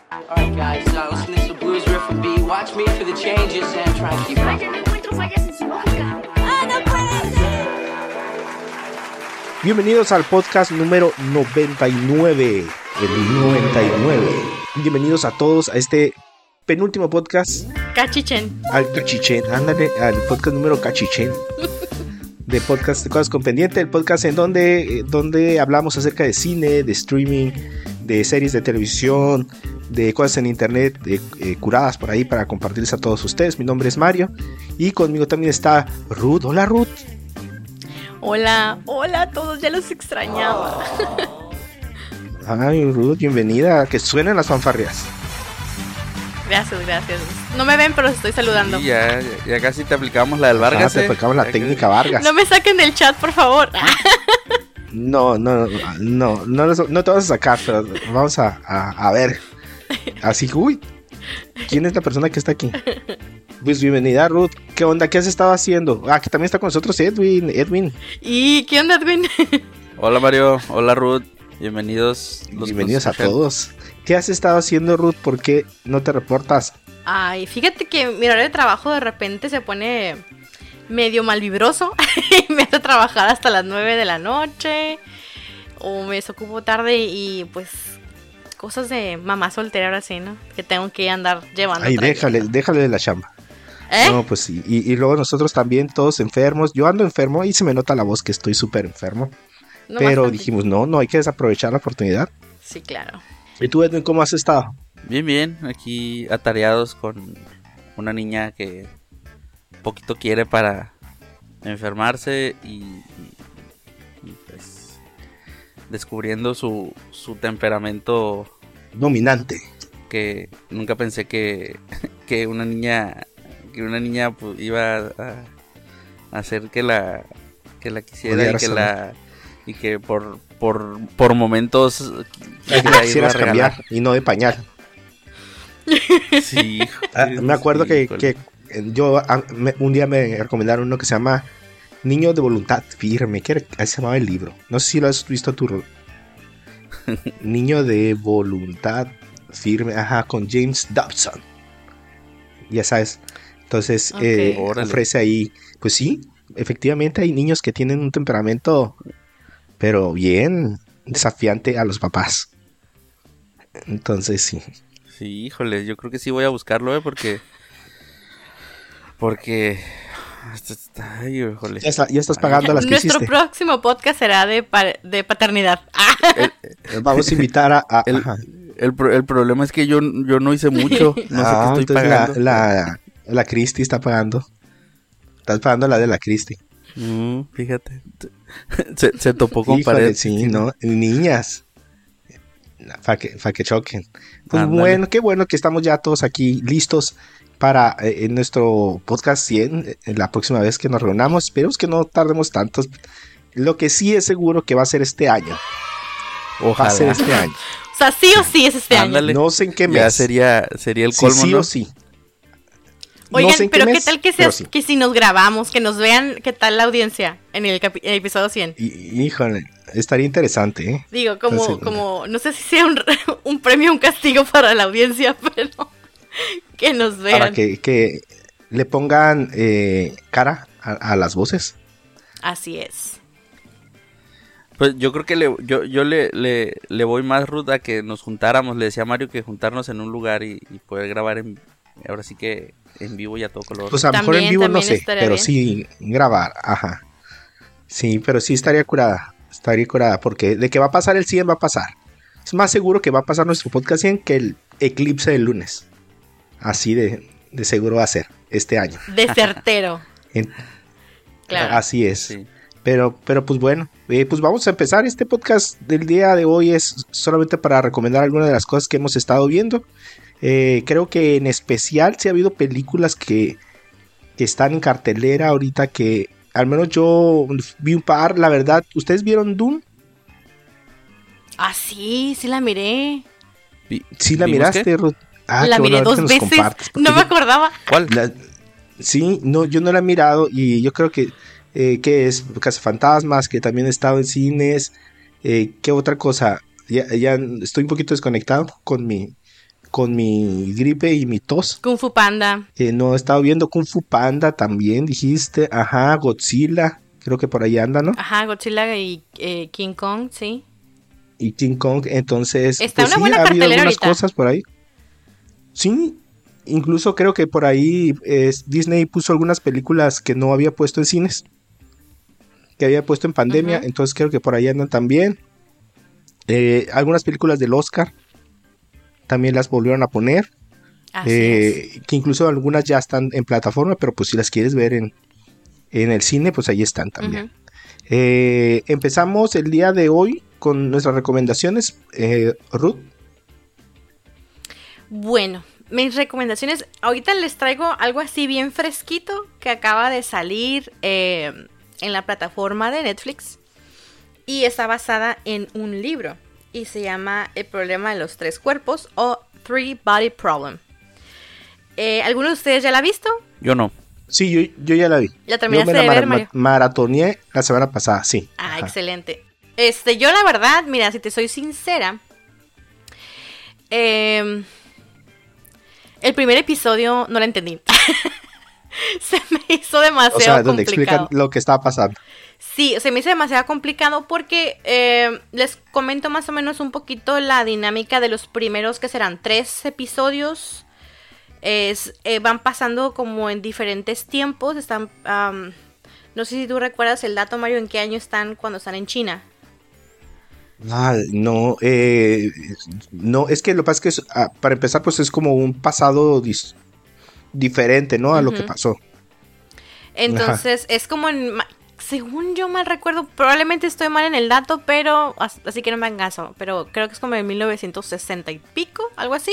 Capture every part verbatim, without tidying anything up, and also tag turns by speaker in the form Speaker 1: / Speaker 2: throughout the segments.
Speaker 1: Alright guys, uh, listen to this blues riff and B. Watch me for the changes and try to keep up.
Speaker 2: Yo no encuentro fallas en su lógica. ¡Ah, no puede ser!
Speaker 3: Bienvenidos al podcast número noventa y nueve. El noventa y nueve. Bienvenidos a todos a este penúltimo podcast.
Speaker 4: Cachichen.
Speaker 3: Al Cachichen, ándale, al podcast número Cachichen. De podcast de Cosas con Pendiente, el podcast en donde, donde hablamos acerca de cine, de streaming, de series de televisión, de cosas en internet, de, eh, curadas por ahí para compartirles a todos ustedes. Mi nombre es Mario y conmigo también está Ruth. Hola Ruth.
Speaker 4: Hola, hola a todos, ya los extrañaba.
Speaker 3: Ay Ruth, bienvenida, que suenen las fanfarrias.
Speaker 4: Gracias, gracias. No me ven, pero estoy saludando.
Speaker 5: Sí, ya, ya, ya casi te aplicamos la del Vargas.
Speaker 3: Ah, te
Speaker 5: eh.
Speaker 3: aplicamos la
Speaker 5: ya
Speaker 3: técnica
Speaker 5: casi.
Speaker 3: Vargas.
Speaker 4: No me saquen del chat, por favor.
Speaker 3: No, no, no, no, no, no te vas a sacar, pero vamos a, a, a ver. Así, uy, ¿quién es la persona que está aquí? Pues bienvenida Ruth, ¿qué onda? ¿Qué has estado haciendo? Ah, que también está con nosotros Edwin, Edwin.
Speaker 4: ¿Y qué onda, Edwin?
Speaker 5: Hola Mario, hola Ruth, bienvenidos. Los
Speaker 3: Bienvenidos a
Speaker 5: escuchan.
Speaker 3: todos. ¿Qué has estado haciendo Ruth? ¿Por qué no te reportas?
Speaker 4: Ay, fíjate que mi horario de trabajo de repente se pone medio malvibroso y me hace trabajar hasta las nueve de la noche o me desocupo tarde y pues cosas de mamá soltera ahora sí, ¿no? Que tengo que andar llevando.
Speaker 3: Ay,
Speaker 4: tranquila.
Speaker 3: déjale, déjale de la chamba.
Speaker 4: ¿Eh?
Speaker 3: No, pues sí, y, y luego nosotros también todos enfermos. Yo ando enfermo y se me nota la voz que estoy súper enfermo.
Speaker 4: No,
Speaker 3: Pero
Speaker 4: bastante.
Speaker 3: dijimos, no, no hay que desaprovechar la oportunidad.
Speaker 4: Sí, claro.
Speaker 3: ¿Y tú, Edwin, cómo has estado?
Speaker 5: Bien, bien, aquí atareados con una niña que poquito quiere para enfermarse y, y- y, pues descubriendo su, su temperamento
Speaker 3: Dominante.
Speaker 5: que nunca pensé que, que una niña que una niña pues, iba a, a hacer que la que la quisiera y
Speaker 3: Odiara
Speaker 5: que
Speaker 3: a
Speaker 5: la y que por por por momentos
Speaker 3: Ay, que
Speaker 5: la
Speaker 3: la quisieras
Speaker 5: iba a regalar.
Speaker 3: cambiar y no de pañal.
Speaker 5: Sí, hijo,
Speaker 3: Ah, me acuerdo
Speaker 5: sí,
Speaker 3: que,
Speaker 5: híjole.
Speaker 3: que eh, yo ah, me- un día me recomendaron uno que se llama Niño de Voluntad Firme, que era- así se llamaba el libro. No sé si lo has visto tú, Ruth. Niño de Voluntad Firme, ajá, con James Dobson. Ya sabes. Entonces
Speaker 4: Ok.
Speaker 3: eh,
Speaker 5: Órale.
Speaker 3: ofrece ahí, pues sí, efectivamente hay niños que tienen un temperamento, pero bien desafiante a los papás. Entonces sí.
Speaker 5: Sí, híjole, yo creo que sí voy a buscarlo, eh, porque porque ay, híjole.
Speaker 3: Ya, está- ya estás pagando las que
Speaker 4: Nuestro
Speaker 3: hiciste.
Speaker 4: próximo podcast será de, pa- de paternidad. Ah,
Speaker 3: Eh, Vamos a invitar a... a-
Speaker 5: El,
Speaker 3: ajá.
Speaker 5: el, pro- el problema es que yo, yo no hice mucho, no sé
Speaker 3: Ah,
Speaker 5: qué estoy
Speaker 3: entonces
Speaker 5: pagando.
Speaker 3: La, la, la Cristi está pagando. Estás pagando la de la Cristi.
Speaker 5: Mm, fíjate, se, se topó con
Speaker 3: Híjole,
Speaker 5: pared.
Speaker 3: sí, ¿no? Niñas. Para que, pa' que choquen. Pues
Speaker 5: Ándale.
Speaker 3: bueno, qué bueno que estamos ya todos aquí listos para eh, en nuestro podcast cien, eh, la próxima vez que nos reunamos. Esperemos que no tardemos tantos. Lo que sí es seguro que va a ser este año. Va a ser
Speaker 5: Ojalá.
Speaker 3: este año.
Speaker 4: o sea, sí o sí es este
Speaker 5: Ándale.
Speaker 4: año.
Speaker 3: No sé en qué
Speaker 5: Ya
Speaker 3: mes.
Speaker 5: sería, sería el
Speaker 3: Sí,
Speaker 5: colmo,
Speaker 3: sí
Speaker 5: ¿no?
Speaker 3: o sí.
Speaker 4: Oigan,
Speaker 3: No sé en
Speaker 4: pero qué,
Speaker 3: mes,
Speaker 4: tal que,
Speaker 3: pero
Speaker 4: sea,
Speaker 3: sí.
Speaker 4: que si nos grabamos, que nos vean qué tal la audiencia en el, capi- el episodio cien.
Speaker 3: Y- híjole, estaría interesante, ¿eh?
Speaker 4: Digo, como,
Speaker 3: Entonces,
Speaker 4: como, no sé si sea un, un premio o un castigo para la audiencia, pero que nos vean.
Speaker 3: Para que, que le pongan eh, cara a, a las voces.
Speaker 4: Así es.
Speaker 5: Pues yo creo que le, yo, yo le, le, le voy más ruta a que nos juntáramos. Le decía a Mario que juntarnos en un lugar y, y poder grabar en, ahora sí que en vivo y a todo color.
Speaker 3: Pues a lo mejor en
Speaker 4: También,
Speaker 3: vivo no
Speaker 4: también
Speaker 3: sé,
Speaker 4: estaría
Speaker 3: pero
Speaker 4: bien.
Speaker 3: sí grabar, ajá. Sí, pero sí estaría curada, estaría curada, porque de que va a pasar el cien va a pasar. Es más seguro que va a pasar nuestro podcast cien que el eclipse del lunes. Así de, de seguro va a ser este año.
Speaker 4: De certero.
Speaker 3: En-
Speaker 4: Claro.
Speaker 3: Así es.
Speaker 5: Sí.
Speaker 3: Pero, pero pues bueno, eh, pues vamos a empezar. Este podcast del día de hoy es solamente para recomendar algunas de las cosas que hemos estado viendo. Eh, creo que en especial si ha habido películas que, que están en cartelera ahorita que al menos yo vi un par. La verdad, ¿ustedes vieron Dune?
Speaker 4: Ah, sí, sí la miré.
Speaker 5: Vi-
Speaker 3: ¿Sí la
Speaker 5: ¿vimos
Speaker 3: miraste,
Speaker 5: qué?
Speaker 3: Ruth? Ah,
Speaker 4: la
Speaker 3: qué
Speaker 4: miré
Speaker 3: bueno,
Speaker 4: dos
Speaker 3: ahorita nos
Speaker 4: veces.
Speaker 3: compartes, porque
Speaker 4: No me
Speaker 3: yo-
Speaker 4: acordaba.
Speaker 5: ¿Cuál?
Speaker 3: La- sí, no, yo no la he mirado y yo creo que, eh, que es Cazafantasmas, que también he estado en cines. Eh, ¿Qué otra cosa? Ya, ya estoy un poquito desconectado con mi, con mi gripe y mi tos.
Speaker 4: Kung Fu Panda.
Speaker 3: Eh, no he estado viendo Kung Fu Panda también, dijiste. Ajá, Godzilla. Creo que por ahí anda, ¿no?
Speaker 4: Ajá, Godzilla y eh, King Kong, sí.
Speaker 3: Y King Kong, entonces...
Speaker 4: Está
Speaker 3: pues
Speaker 4: una
Speaker 3: sí,
Speaker 4: buena
Speaker 3: ha habido
Speaker 4: cartelera
Speaker 3: algunas
Speaker 4: ahorita.
Speaker 3: cosas por ahí. Sí, incluso creo que por ahí eh, Disney puso algunas películas que no había puesto en cines. Que había puesto en pandemia,
Speaker 4: Ujú.
Speaker 3: entonces creo que por ahí andan también. Eh, algunas películas del Oscar también las volvieron a poner.
Speaker 4: Así
Speaker 3: eh,
Speaker 4: es.
Speaker 3: que incluso algunas ya están en plataforma, pero pues si las quieres ver en, en el cine, pues ahí están también.
Speaker 4: Ujú.
Speaker 3: Eh, empezamos el día de hoy con nuestras recomendaciones. Eh, Ruth.
Speaker 4: Bueno, mis recomendaciones, ahorita les traigo algo así bien fresquito que acaba de salir eh, en la plataforma de Netflix y está basada en un libro y se llama El problema de los tres cuerpos o Three Body Problem. Eh, ¿Alguno de ustedes ya la ha visto?
Speaker 5: Yo no.
Speaker 3: Sí, yo, yo ya la vi.
Speaker 4: ¿La
Speaker 3: Yo
Speaker 4: terminaste
Speaker 3: me la
Speaker 4: de ver,
Speaker 3: mara-
Speaker 4: Mario?
Speaker 3: maratoneé la semana pasada, sí.
Speaker 4: Ah,
Speaker 3: Ajá.
Speaker 4: excelente. Este, yo la verdad, mira, si te soy sincera, eh, el primer episodio no la entendí. Se me hizo demasiado
Speaker 3: O sea, donde explican
Speaker 4: complicado.
Speaker 3: lo que estaba pasando.
Speaker 4: Sí, se me hizo demasiado complicado porque eh, les comento más o menos un poquito la dinámica de los primeros que serán tres episodios. Es, eh, van pasando como en diferentes tiempos. Están, um, no sé si tú recuerdas el dato, Mario, en qué año están cuando están en China.
Speaker 3: Ah, no, eh, no, es que lo que pasa es que es, ah, para empezar, pues es como un pasado dis- diferente, ¿no? A lo que
Speaker 4: Ujú.
Speaker 3: pasó.
Speaker 4: Entonces es como en, ma- según yo mal recuerdo, probablemente estoy mal en el dato, pero as- así que no me hagan caso, pero creo que es como en mil novecientos sesenta y pico, algo así.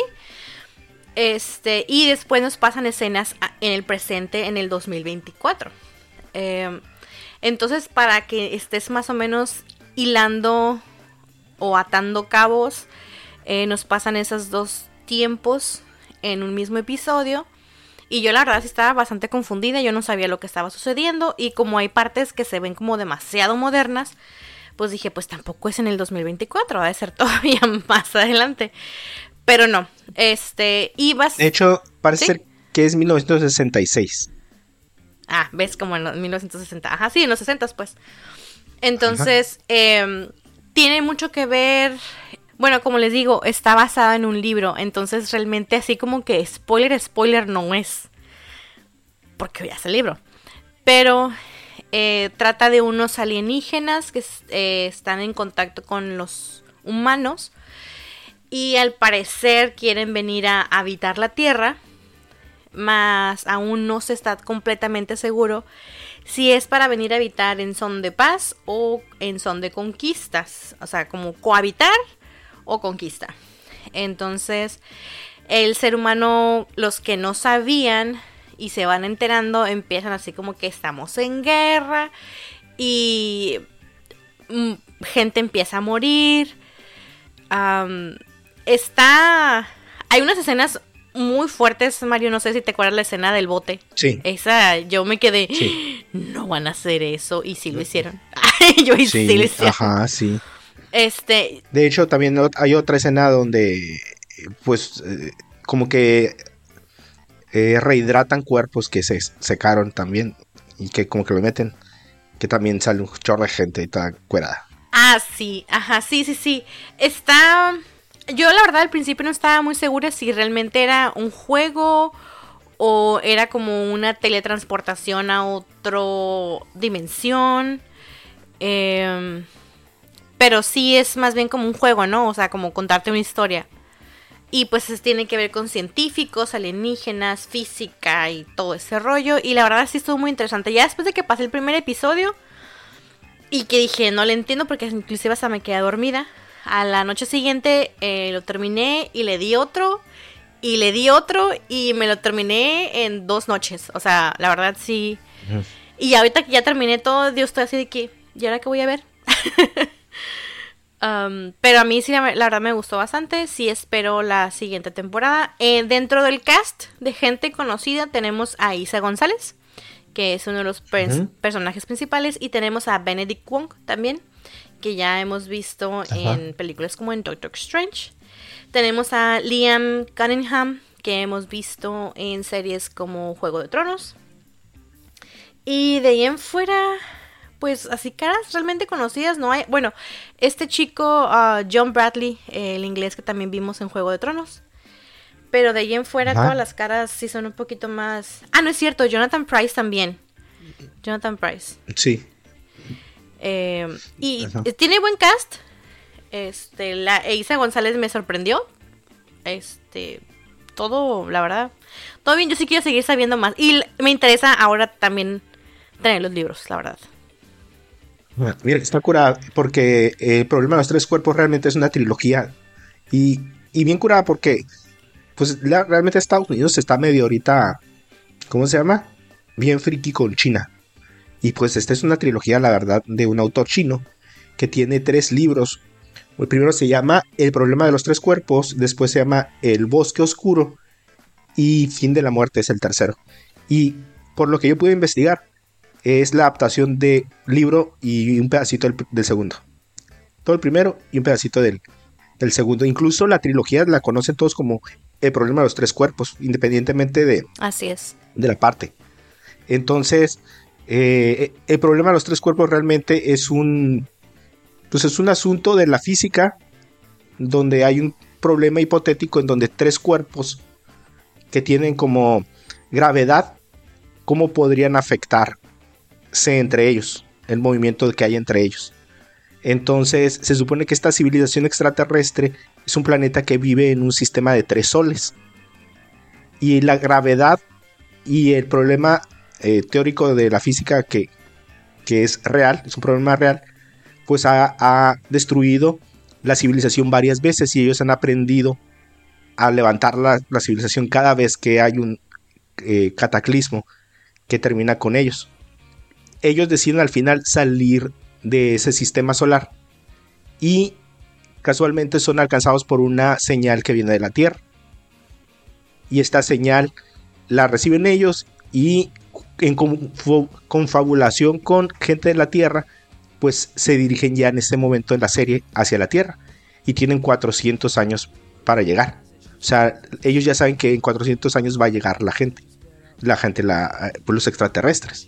Speaker 4: Este, y después nos pasan escenas a- en el presente en el dos mil veinticuatro. Eh, entonces, para que estés más o menos hilando o atando cabos, eh, nos pasan esos dos tiempos en un mismo episodio. Y yo la verdad sí estaba bastante confundida, yo no sabía lo que estaba sucediendo. Y como hay partes que se ven como demasiado modernas, pues dije, pues tampoco es en el dos mil veinticuatro, va a ser todavía más adelante. Pero no, este, ibas...
Speaker 3: De hecho, parece
Speaker 4: ¿Sí?
Speaker 3: ser que es mil novecientos sesenta y seis.
Speaker 4: Ah, ves, como en los mil novecientos sesenta. Ajá, sí, en los sesenta pues. Entonces, eh, tiene mucho que ver... Bueno, como les digo, está basada en un libro. Entonces, realmente así como que spoiler, spoiler no es. Porque ya es el libro. Pero eh, trata de unos alienígenas que eh, están en contacto con los humanos. Y al parecer quieren venir a habitar la Tierra. Más aún no se está completamente seguro si es para venir a habitar en son de paz o en son de conquistas. O sea, como cohabitar o conquista. Entonces, el ser humano, los que no sabían y se van enterando, empiezan así como que estamos en guerra y mm, gente empieza a morir. Um, está... Hay unas escenas muy fuertes, Mario, no sé si te acuerdas la escena del bote.
Speaker 3: Sí.
Speaker 4: Esa, yo me quedé,
Speaker 3: Sí.
Speaker 4: no van a hacer eso, y sí lo hicieron. yo y sí,
Speaker 3: Sí,
Speaker 4: lo hicieron.
Speaker 3: ajá, sí.
Speaker 4: Este,
Speaker 3: De hecho, también ot- hay otra escena donde, eh, pues, eh, como que eh, rehidratan cuerpos que se secaron también y que como que lo meten, que también sale un chorro de gente y toda cuerada.
Speaker 4: ah, sí, ajá, sí, sí, sí. Está, yo la verdad al principio no estaba muy segura si realmente era un juego o era como una teletransportación a otra dimensión. Eh, pero sí es más bien como un juego, ¿no? O sea, como contarte una historia. Y pues es- tiene que ver con científicos, alienígenas, física y todo ese rollo. Y la verdad sí estuvo muy interesante. Ya después de que pasé el primer episodio y que dije, no le entiendo porque inclusive hasta me quedé dormida. A la noche siguiente eh, lo terminé y le di otro. Y le di otro y me lo terminé en dos noches. O sea, la verdad sí.
Speaker 3: Ujú.
Speaker 4: Y ahorita que ya terminé todo, yo estoy así de que, ¿y ahora qué voy a ver? Um, pero a mí sí, la, la verdad me gustó bastante. Sí espero la siguiente temporada. Eh, dentro del cast de gente conocida tenemos a Isa González, que es uno de los per-
Speaker 3: Ujú.
Speaker 4: personajes principales. Y tenemos a Benedict Wong también, que ya hemos visto
Speaker 3: Ajá.
Speaker 4: en películas como en Doctor Strange. Tenemos a Liam Cunningham, que hemos visto en series como Juego de Tronos. Y de ahí en fuera, pues así caras realmente conocidas no hay. Bueno, este chico, uh, John Bradley, eh, el inglés que también vimos en Juego de Tronos. Pero de ahí en fuera
Speaker 3: Ajá.
Speaker 4: todas las caras sí son un poquito más... Ah, no es cierto, Jonathan Pryce también. Jonathan Pryce.
Speaker 3: Sí.
Speaker 4: Eh, y
Speaker 3: Ajá.
Speaker 4: tiene buen cast. Este, la Eiza González me sorprendió. Este, todo, la verdad, todo bien. Yo sí quiero seguir sabiendo más. Y l- me interesa ahora también tener los libros, la verdad.
Speaker 3: Ah, mira, está curada porque eh, el problema de los tres cuerpos realmente es una trilogía. Y, y bien curada porque, pues, la- realmente Estados Unidos está medio ahorita, ¿cómo se llama? Bien friki con China. Y pues esta es una trilogía, la verdad, de un autor chino que tiene tres libros. El primero se llama El problema de los tres cuerpos, después se llama El bosque oscuro y Fin de la muerte es el tercero. Y por lo que yo pude investigar, es la adaptación de libro y un pedacito del, del segundo. Todo el primero y un pedacito del, del segundo. Incluso la trilogía la conocen todos como El problema de los tres cuerpos, independientemente de,
Speaker 4: Así es.
Speaker 3: de la parte. Entonces, eh, el problema de los tres cuerpos realmente es un, pues es un asunto de la física donde hay un problema hipotético en donde tres cuerpos que tienen como gravedad, ¿cómo podrían afectarse entre ellos? El movimiento que hay entre ellos. Entonces, se supone que esta civilización extraterrestre es un planeta que vive en un sistema de tres soles. Y la gravedad y el problema eh, teórico de la física que, que es real, es un problema real, pues ha, ha destruido la civilización varias veces y ellos han aprendido a levantar la, la civilización cada vez que hay un eh, cataclismo que termina con ellos. Ellos deciden al final salir de ese sistema solar y casualmente son alcanzados por una señal que viene de la Tierra. Y esta señal la reciben ellos y en confu- confabulación con gente de la Tierra, pues se dirigen ya en este momento en la serie hacia la Tierra y tienen cuatrocientos años para llegar. O sea, ellos ya saben que en cuatrocientos años va a llegar la gente, la gente, la, pues los extraterrestres.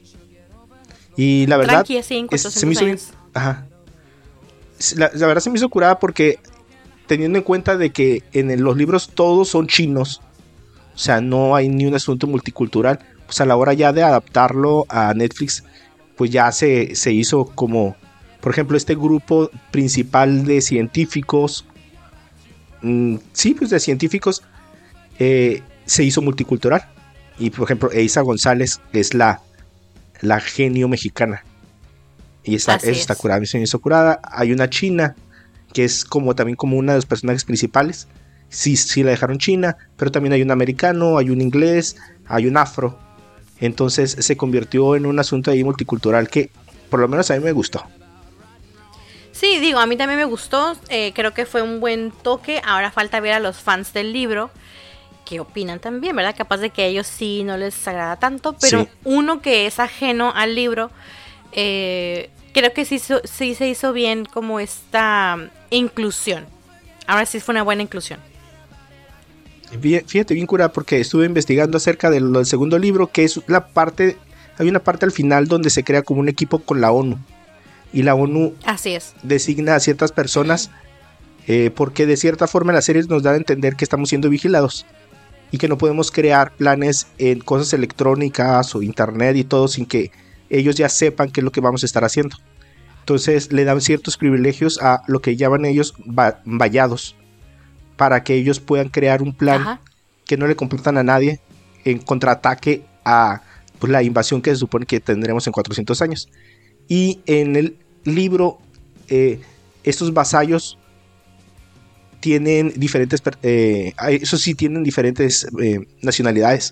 Speaker 3: Y la verdad,
Speaker 4: Tranqui, sí, en
Speaker 3: es- se
Speaker 4: cuatrocientos
Speaker 3: me hizo bien,
Speaker 4: años.
Speaker 3: ajá. La, la verdad se me hizo curada porque teniendo en cuenta de que en el- los libros todos son chinos, o sea, no hay ni un asunto multicultural, pues a la hora ya de adaptarlo a Netflix, pues ya se, se hizo como, por ejemplo, este grupo principal de científicos, mmm, sí, pues de científicos, eh, se hizo multicultural. Y por ejemplo, Eiza González es la, la genio mexicana. Y está,
Speaker 4: Así
Speaker 3: eso está
Speaker 4: es.
Speaker 3: curada, se me hizo curada. Hay una china, que es como también como una de los personajes principales. Sí, sí la dejaron china, pero también hay un americano, hay un inglés, hay un afro. Entonces se convirtió en un asunto ahí multicultural que por lo menos a mí me gustó.
Speaker 4: Sí, digo, a mí también me gustó. eh, creo que fue un buen toque. Ahora falta ver a los fans del libro qué opinan también, ¿verdad? Capaz de que a ellos sí no les agrada tanto, pero
Speaker 3: Sí.
Speaker 4: uno que es ajeno al libro, eh, creo que sí, hizo- sí se hizo bien como esta inclusión. Ahora sí fue una buena inclusión.
Speaker 3: Bien- Fíjate, bien curada, porque estuve investigando acerca del, del segundo libro, que es la parte, hay una parte al final donde se crea como un equipo con la ONU. Y la ONU
Speaker 4: Así es.
Speaker 3: designa a ciertas personas eh, porque de cierta forma las series nos dan a entender que estamos siendo vigilados y que no podemos crear planes en cosas electrónicas o internet y todo sin que ellos ya sepan qué es lo que vamos a estar haciendo. Entonces le dan ciertos privilegios a lo que llaman ellos va- vallados para que ellos puedan crear un plan
Speaker 4: Ajá.
Speaker 3: que no le computan a nadie en contraataque a pues, la invasión que se supone que tendremos en cuatrocientos años. Y en el libro, eh, estos vasallos tienen diferentes, per- eh, eso sí, tienen diferentes eh, nacionalidades.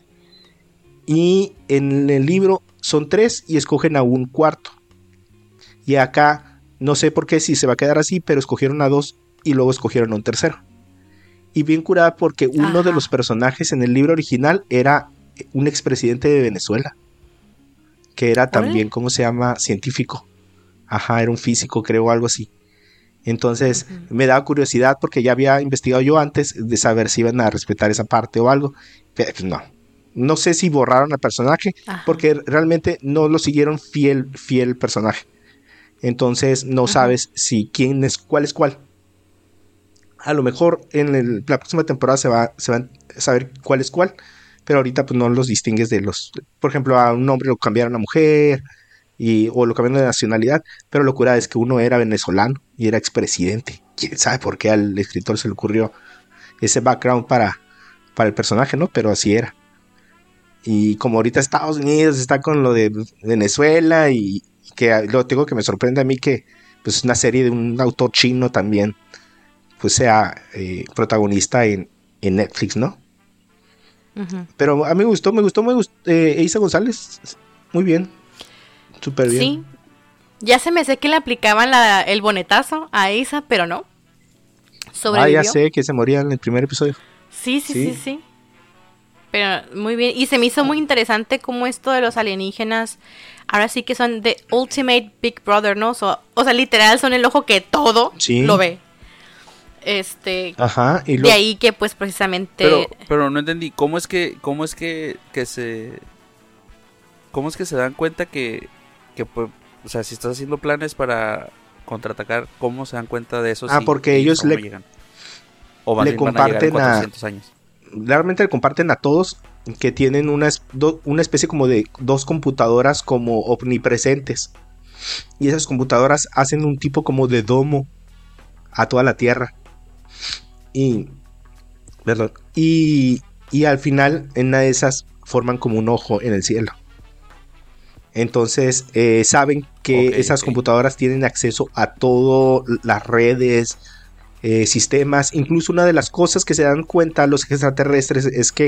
Speaker 3: Y en el libro son tres y escogen a un cuarto. Y acá, no sé por qué si se va a quedar así, pero escogieron a dos y luego escogieron a un tercero. Y bien curada porque uno
Speaker 4: Ajá.
Speaker 3: de los personajes en el libro original era un expresidente de Venezuela. Que era también,
Speaker 4: Órale.
Speaker 3: ¿cómo se llama? Científico. Ajá, era un físico, creo, algo así. Entonces uh-huh. me daba curiosidad porque ya había investigado yo antes de saber si iban a respetar esa parte o algo. Pero pues no. No sé si borraron al personaje uh-huh. porque realmente no lo siguieron fiel, fiel personaje. Entonces no uh-huh. sabes si quién es cuál es cuál. A lo mejor en el, la próxima temporada se va, se va a saber cuál es cuál. Pero ahorita pues no los distingues de los... Por ejemplo, a un hombre lo cambiaron a mujer... Y, o lo cambiaron de nacionalidad, pero lo cura es que uno era venezolano y era expresidente. Quién sabe por qué al escritor se le ocurrió ese background para, para el personaje, ¿no? Pero así era. Y como ahorita Estados Unidos está con lo de Venezuela y, y que lo tengo que me sorprende a mí que pues una serie de un autor chino también pues sea eh, protagonista en, en Netflix, ¿no? Uh-huh. Pero a mí me gustó, me gustó, me gustó eh, Eiza González, muy bien. Súper bien.
Speaker 4: Sí, ya se me sé que le aplicaban la, el bonetazo a Eiza, pero no. Sobrevivió.
Speaker 3: Ah, ya sé que se moría en el primer episodio.
Speaker 4: Sí, sí, sí, sí, sí. Pero muy bien. Y se me hizo muy interesante cómo esto de los alienígenas, ahora sí que son The Ultimate Big Brother, ¿no? So, o sea, literal son el ojo que todo sí. lo ve. Este,
Speaker 3: Ajá, y lo...
Speaker 4: de ahí que pues precisamente.
Speaker 5: Pero, pero no entendí, ¿cómo es que, cómo es que, que se, cómo es que se dan cuenta que que pues, o sea, si estás haciendo planes para contraatacar, ¿cómo se dan cuenta de eso?
Speaker 3: Ah,
Speaker 5: si,
Speaker 3: porque ellos le,
Speaker 5: llegan? O le
Speaker 3: comparten a,
Speaker 5: a años.
Speaker 3: Realmente le comparten a todos que tienen una, do, una especie como de dos computadoras como omnipresentes. Y esas computadoras hacen un tipo como de domo a toda la Tierra. Y, perdón, y, y al final en una de esas forman como un ojo en el cielo. Entonces eh, saben que okay, esas okay. computadoras tienen acceso a todas las redes, eh, sistemas. Incluso una de las cosas que se dan cuenta los extraterrestres es que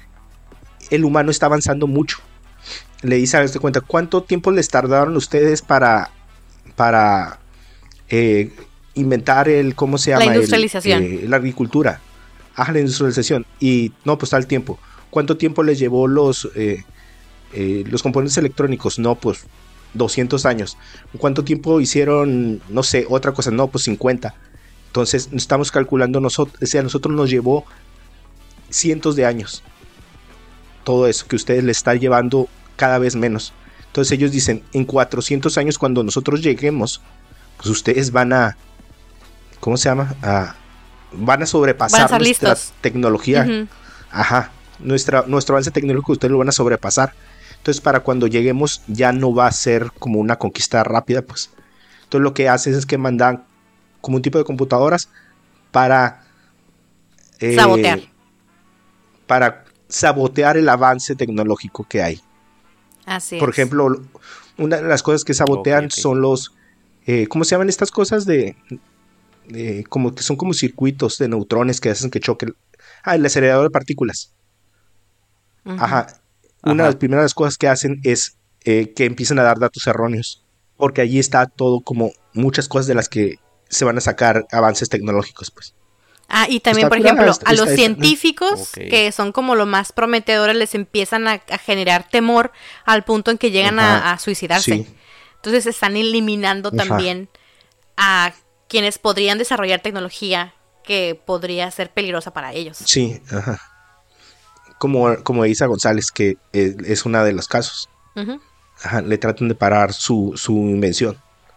Speaker 3: el humano está avanzando mucho. Le dice a este cuenta, ¿cuánto tiempo les tardaron ustedes para, para eh, inventar el, ¿cómo se llama?
Speaker 4: La industrialización.
Speaker 3: El, eh, la agricultura. Ajá, la industrialización. Y no, pues tal tiempo. ¿Cuánto tiempo les llevó los... Eh, Eh, los componentes electrónicos? No, pues doscientos años. ¿Cuánto tiempo hicieron, no sé, otra cosa? No, pues cincuenta. Entonces estamos calculando nosotros, o sea, a nosotros nos llevó cientos de años todo eso que ustedes le están llevando cada vez menos. Entonces ellos dicen, en cuatrocientos años cuando nosotros lleguemos, pues ustedes van a, ¿cómo se llama? A, van a sobrepasar van a nuestra listos. tecnología. Uh-huh. Ajá, nuestra, nuestro avance tecnológico ustedes lo van a sobrepasar. Entonces para cuando lleguemos ya no va a ser como una conquista rápida, pues. Entonces lo que hacen es que mandan como un tipo de computadoras para
Speaker 4: eh, sabotear.
Speaker 3: Para sabotear el avance tecnológico que hay.
Speaker 4: Así
Speaker 3: Por
Speaker 4: es.
Speaker 3: ejemplo, una de las cosas que sabotean okay, okay. son los, eh, ¿cómo se llaman estas cosas de, de, como que son como circuitos de neutrones que hacen que choquen? Ah, el acelerador de partículas. Uh-huh. Ajá. Una Ajá. de las primeras cosas que hacen es eh, que empiezan a dar datos erróneos, porque allí está todo como muchas cosas de las que se van a sacar avances tecnológicos, pues.
Speaker 4: Ah, y también, está por ejemplo, esta, a los esta, científicos, okay. que son como los más prometedores, les empiezan a, a generar temor al punto en que llegan a, a suicidarse. Sí. Entonces están eliminando Ajá. también a quienes podrían desarrollar tecnología que podría ser peligrosa para ellos.
Speaker 3: Sí, ajá. Como, como Eiza González, que es, es una de los casos. Uh-huh. Ajá, le tratan de parar su, su invención.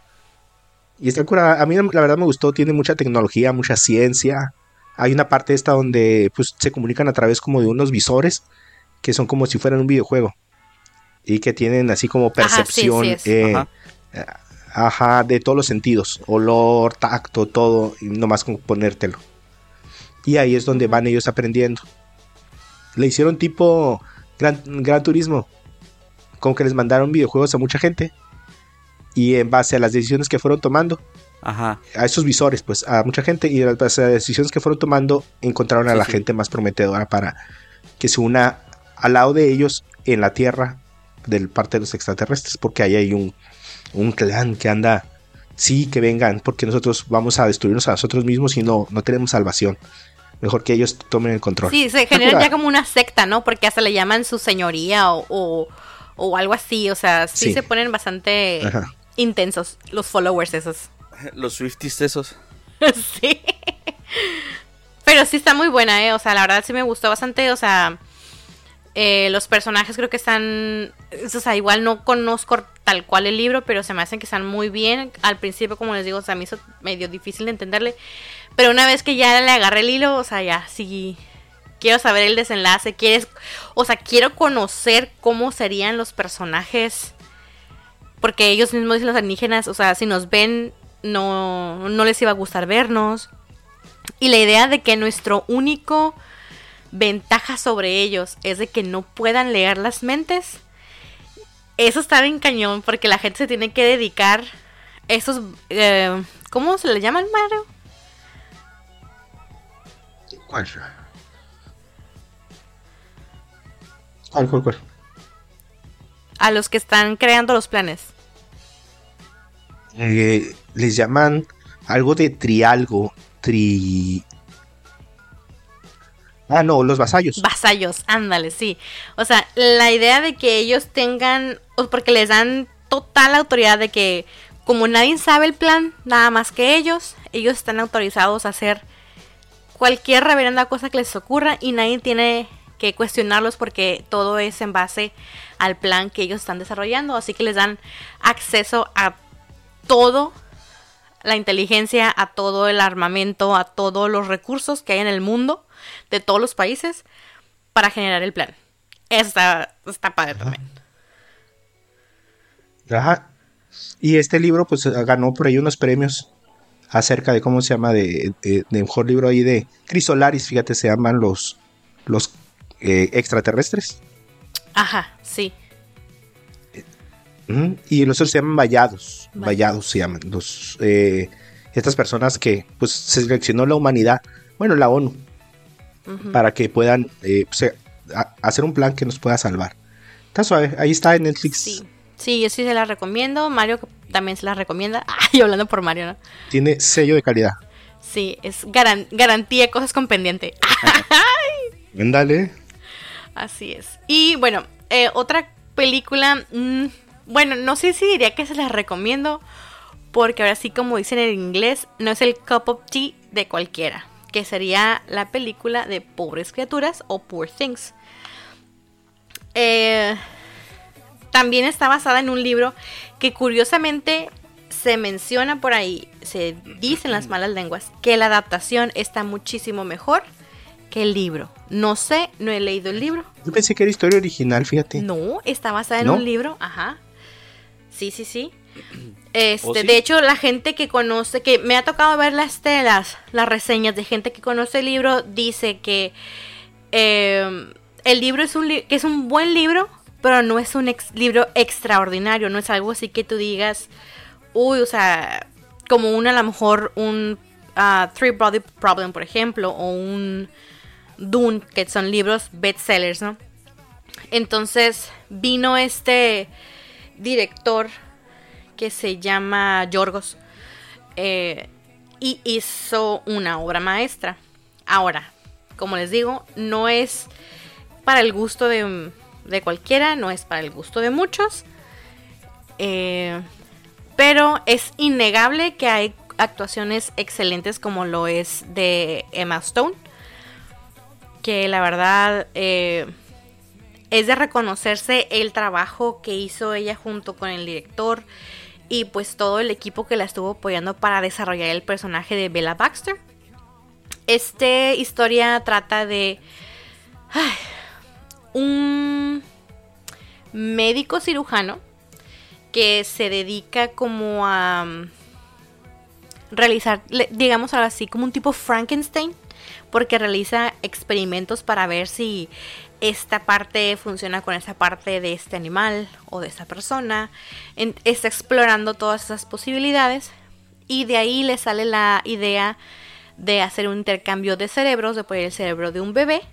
Speaker 3: Y esta cura, a mí la verdad me gustó, tiene mucha tecnología, mucha ciencia. Hay una parte esta donde pues, se comunican a través como de unos visores, que son como si fueran un videojuego. Y que tienen así como percepción. Ajá, sí, sí eh, ajá. ajá, de todos los sentidos. Olor, tacto, todo. Y nomás con ponértelo. Y ahí es donde van ellos aprendiendo. Le hicieron tipo Gran, Gran Turismo. Como que les mandaron videojuegos a mucha gente. Y en base a las decisiones que fueron tomando.
Speaker 5: Ajá.
Speaker 3: A esos visores, pues, a mucha gente. Y en base a las decisiones que fueron tomando, encontraron a sí, la sí. gente más prometedora para que se una al lado de ellos en la Tierra del parte de los extraterrestres. Porque ahí hay un, un clan que anda. Sí, que vengan, porque nosotros vamos a destruirnos a nosotros mismos y no, no tenemos salvación. Mejor que ellos tomen el control.
Speaker 4: Sí, se genera ya como una secta, ¿no? Porque hasta le llaman su señoría o, o, o algo así. O sea, sí, sí. se ponen bastante Ajá. intensos los followers esos.
Speaker 5: Los Swifties esos.
Speaker 4: Sí. Pero sí está muy buena, ¿eh? O sea, la verdad sí me gustó bastante. O sea, eh, los personajes creo que están... O sea, igual no conozco tal cual el libro, pero se me hacen que están muy bien. Al principio, como les digo, o sea, me hizo medio difícil de entenderle. Pero una vez que ya le agarré el hilo, o sea, ya sí... Quiero saber el desenlace. Quieres, o sea, quiero conocer cómo serían los personajes. Porque ellos mismos dicen los alienígenas, o sea, si nos ven, no, no les iba a gustar vernos. Y la idea de que nuestro único ventaja sobre ellos es de que no puedan leer las mentes. Eso está bien cañón, porque la gente se tiene que dedicar a esos... Eh, ¿Cómo se le llaman, Mario?
Speaker 3: ¿Cuál? ¿Cuál, cuál, cuál?
Speaker 4: A los que están creando los planes.
Speaker 3: Eh, les llaman algo de trialgo. Tri... Ah, no, los vasallos.
Speaker 4: Vasallos, ándale, sí. O sea, la idea de que ellos tengan... Porque les dan total autoridad de que... Como nadie sabe el plan, nada más que ellos, ellos están autorizados a hacer cualquier reverenda cosa que les ocurra y nadie tiene que cuestionarlos porque todo es en base al plan que ellos están desarrollando. Así que les dan acceso a todo, la inteligencia, a todo el armamento, a todos los recursos que hay en el mundo de todos los países para generar el plan. Eso está, está padre también.
Speaker 3: Ajá. Y este libro pues ganó por ahí unos premios acerca de cómo se llama de, de, de mejor libro ahí de Crisolaris, fíjate, se llaman los los eh, extraterrestres.
Speaker 4: Ajá, sí.
Speaker 3: Uh-huh. Y los otros se llaman vallados,
Speaker 4: Vale.
Speaker 3: vallados se llaman los eh, estas personas que pues se seleccionó la humanidad, bueno, la ONU, uh-huh, para que puedan eh, pues, a, hacer un plan que nos pueda salvar. Está suave, ahí está en Netflix.
Speaker 4: Sí. Sí, yo sí se la recomiendo. Mario también se la recomienda. Ay, hablando por Mario, ¿no?
Speaker 3: Tiene sello de calidad.
Speaker 4: Sí, es garan- garantía de cosas con pendiente.
Speaker 3: Ándale.
Speaker 4: Así es. Y bueno, eh, otra película. Mmm, bueno, no sé si diría que se las recomiendo. Porque ahora sí, como dicen en inglés, no es el cup of tea de cualquiera. Que sería la película de Pobres Criaturas o Poor Things. Eh... También está basada en un libro que curiosamente se menciona por ahí, se dicen las malas lenguas, que la adaptación está muchísimo mejor que el libro. No sé, no he leído el libro.
Speaker 3: Yo pensé que era historia original, fíjate.
Speaker 4: No, está basada en
Speaker 3: ¿No?
Speaker 4: un libro, ajá. Sí, sí, sí. Este,
Speaker 5: ¿Oh, sí?
Speaker 4: De hecho, la gente que conoce, que me ha tocado ver las telas, las reseñas de gente que conoce el libro, dice que eh, el libro es un, li- que es un buen libro, pero no es un ex- libro extraordinario, no es algo así que tú digas, uy, o sea, como un, a lo mejor, un uh, Three Body Problem, por ejemplo, o un Dune, que son libros bestsellers, ¿no? Entonces, vino este director que se llama Yorgos, eh, y hizo una obra maestra. Ahora, como les digo, no es para el gusto de... de cualquiera, no es para el gusto de muchos, eh, pero es innegable que hay actuaciones excelentes como lo es de Emma Stone, que la verdad eh, es de reconocerse el trabajo que hizo ella junto con el director y pues todo el equipo que la estuvo apoyando para desarrollar el personaje de Bella Baxter. Esta historia trata de... Ay, un médico cirujano que se dedica como a um, realizar, digamos algo así, como un tipo Frankenstein, porque realiza experimentos para ver si esta parte funciona con esta parte de este animal o de esta persona. En, está explorando todas esas posibilidades y de ahí le sale la idea de hacer un intercambio de cerebros, de poner el cerebro de un bebé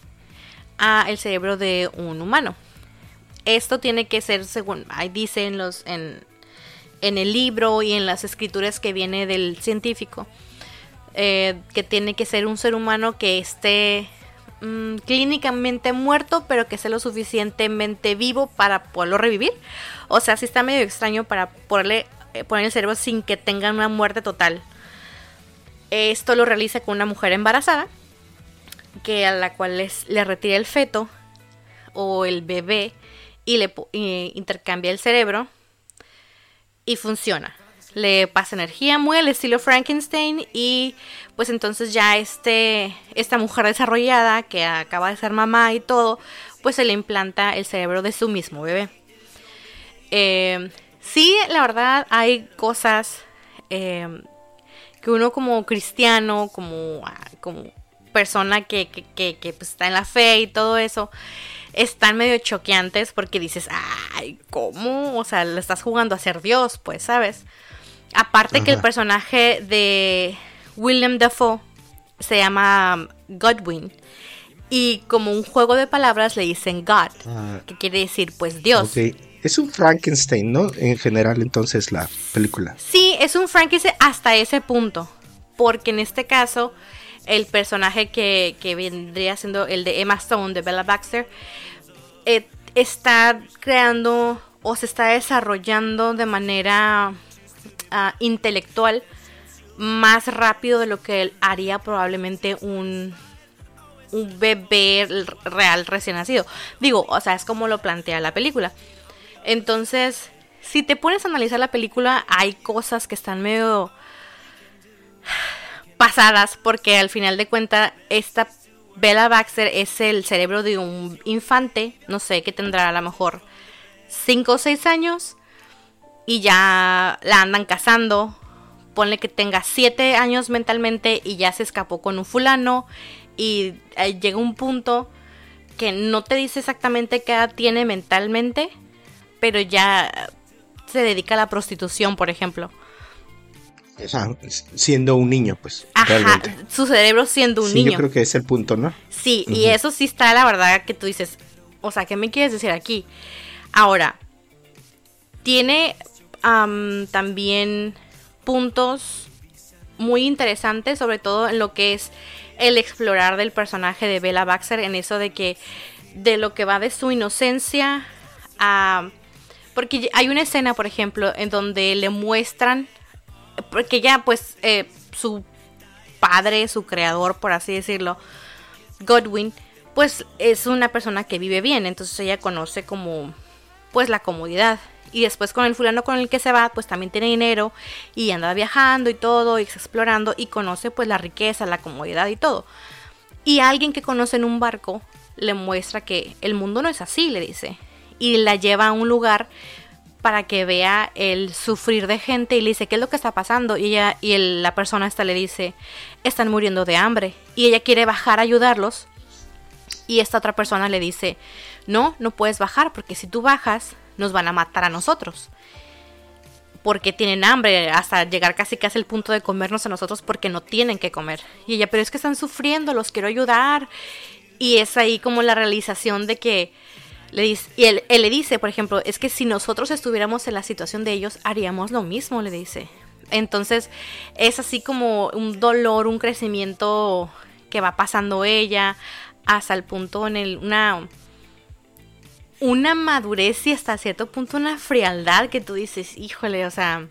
Speaker 4: a el cerebro de un humano. Esto tiene que ser, según ahí dice en, los, en, en el libro y en las escrituras que viene del científico, eh, que tiene que ser un ser humano que esté mmm, clínicamente muerto, pero que sea lo suficientemente vivo para poderlo revivir. O sea, sí está medio extraño para poderle eh, poner el cerebro sin que tengan una muerte total. Esto lo realiza con una mujer embarazada, que a la cual les, le retira el feto o el bebé y le y intercambia el cerebro y funciona. Le pasa energía muy al estilo Frankenstein y pues entonces ya este, esta mujer desarrollada que acaba de ser mamá y todo, pues se le implanta el cerebro de su mismo bebé. Eh, sí, la verdad hay cosas eh, que uno como cristiano, como, como persona que, que, que, que pues está en la fe y todo eso, están medio choqueantes porque dices, ay, ¿cómo? O sea, le estás jugando a ser Dios, pues, ¿sabes? Aparte Ajá. que el personaje de William Dafoe se llama Godwin. Y como un juego de palabras le dicen God, ah. que quiere decir pues Dios.
Speaker 3: Okay. Es un Frankenstein, ¿no? En general entonces la película.
Speaker 4: Sí, es un Frankenstein hasta ese punto. Porque en este caso, el personaje que, que vendría siendo el de Emma Stone, de Bella Baxter, eh, está creando o se está desarrollando de manera... Uh, intelectual más rápido de lo que él haría probablemente un, un bebé real recién nacido. Digo, o sea, es como lo plantea la película. Entonces, si te pones a analizar la película, hay cosas que están medio pasadas, porque al final de cuentas, esta Bella Baxter es el cerebro de un infante, no sé, que tendrá a lo mejor cinco o seis años. Y ya la andan cazando. Ponle que tenga siete años mentalmente y ya se escapó con un fulano. Y eh, llega un punto que no te dice exactamente qué edad tiene mentalmente, pero ya se dedica a la prostitución, por ejemplo.
Speaker 3: O sea, siendo un niño, pues.
Speaker 4: Ajá,
Speaker 3: realmente.
Speaker 4: Su cerebro siendo un
Speaker 3: sí,
Speaker 4: niño.
Speaker 3: Yo creo que es el punto, ¿no?
Speaker 4: Sí, uh-huh. Y eso sí está, la verdad, que tú dices, o sea, ¿qué me quieres decir aquí? Ahora, tiene... Um, también puntos muy interesantes, sobre todo en lo que es el explorar del personaje de Bella Baxter, en eso de que de lo que va de su inocencia a... Porque hay una escena, por ejemplo, en donde le muestran, porque ya pues eh, su padre, su creador, por así decirlo, Godwin, pues es una persona que vive bien, entonces ella conoce como pues la comodidad. Y después con el fulano con el que se va, pues también tiene dinero y anda viajando y todo, y explorando y conoce pues la riqueza, la comodidad y todo. Y alguien que conoce en un barco le muestra que el mundo no es así, le dice. Y la lleva a un lugar para que vea el sufrir de gente y le dice, ¿qué es lo que está pasando? Y ella y el, la persona esta le dice, están muriendo de hambre. Y ella quiere bajar a ayudarlos. Y esta otra persona le dice, no, no puedes bajar porque si tú bajas... nos van a matar a nosotros. Porque tienen hambre, hasta llegar casi casi al punto de comernos a nosotros porque no tienen que comer. Y ella, pero es que están sufriendo, los quiero ayudar. Y es ahí como la realización de que le dice, y él, él le dice, por ejemplo, es que si nosotros estuviéramos en la situación de ellos, haríamos lo mismo, le dice. Entonces, es así como un dolor, un crecimiento que va pasando ella, hasta el punto en el, una... una madurez y hasta cierto punto una frialdad que tú dices, híjole, o sea,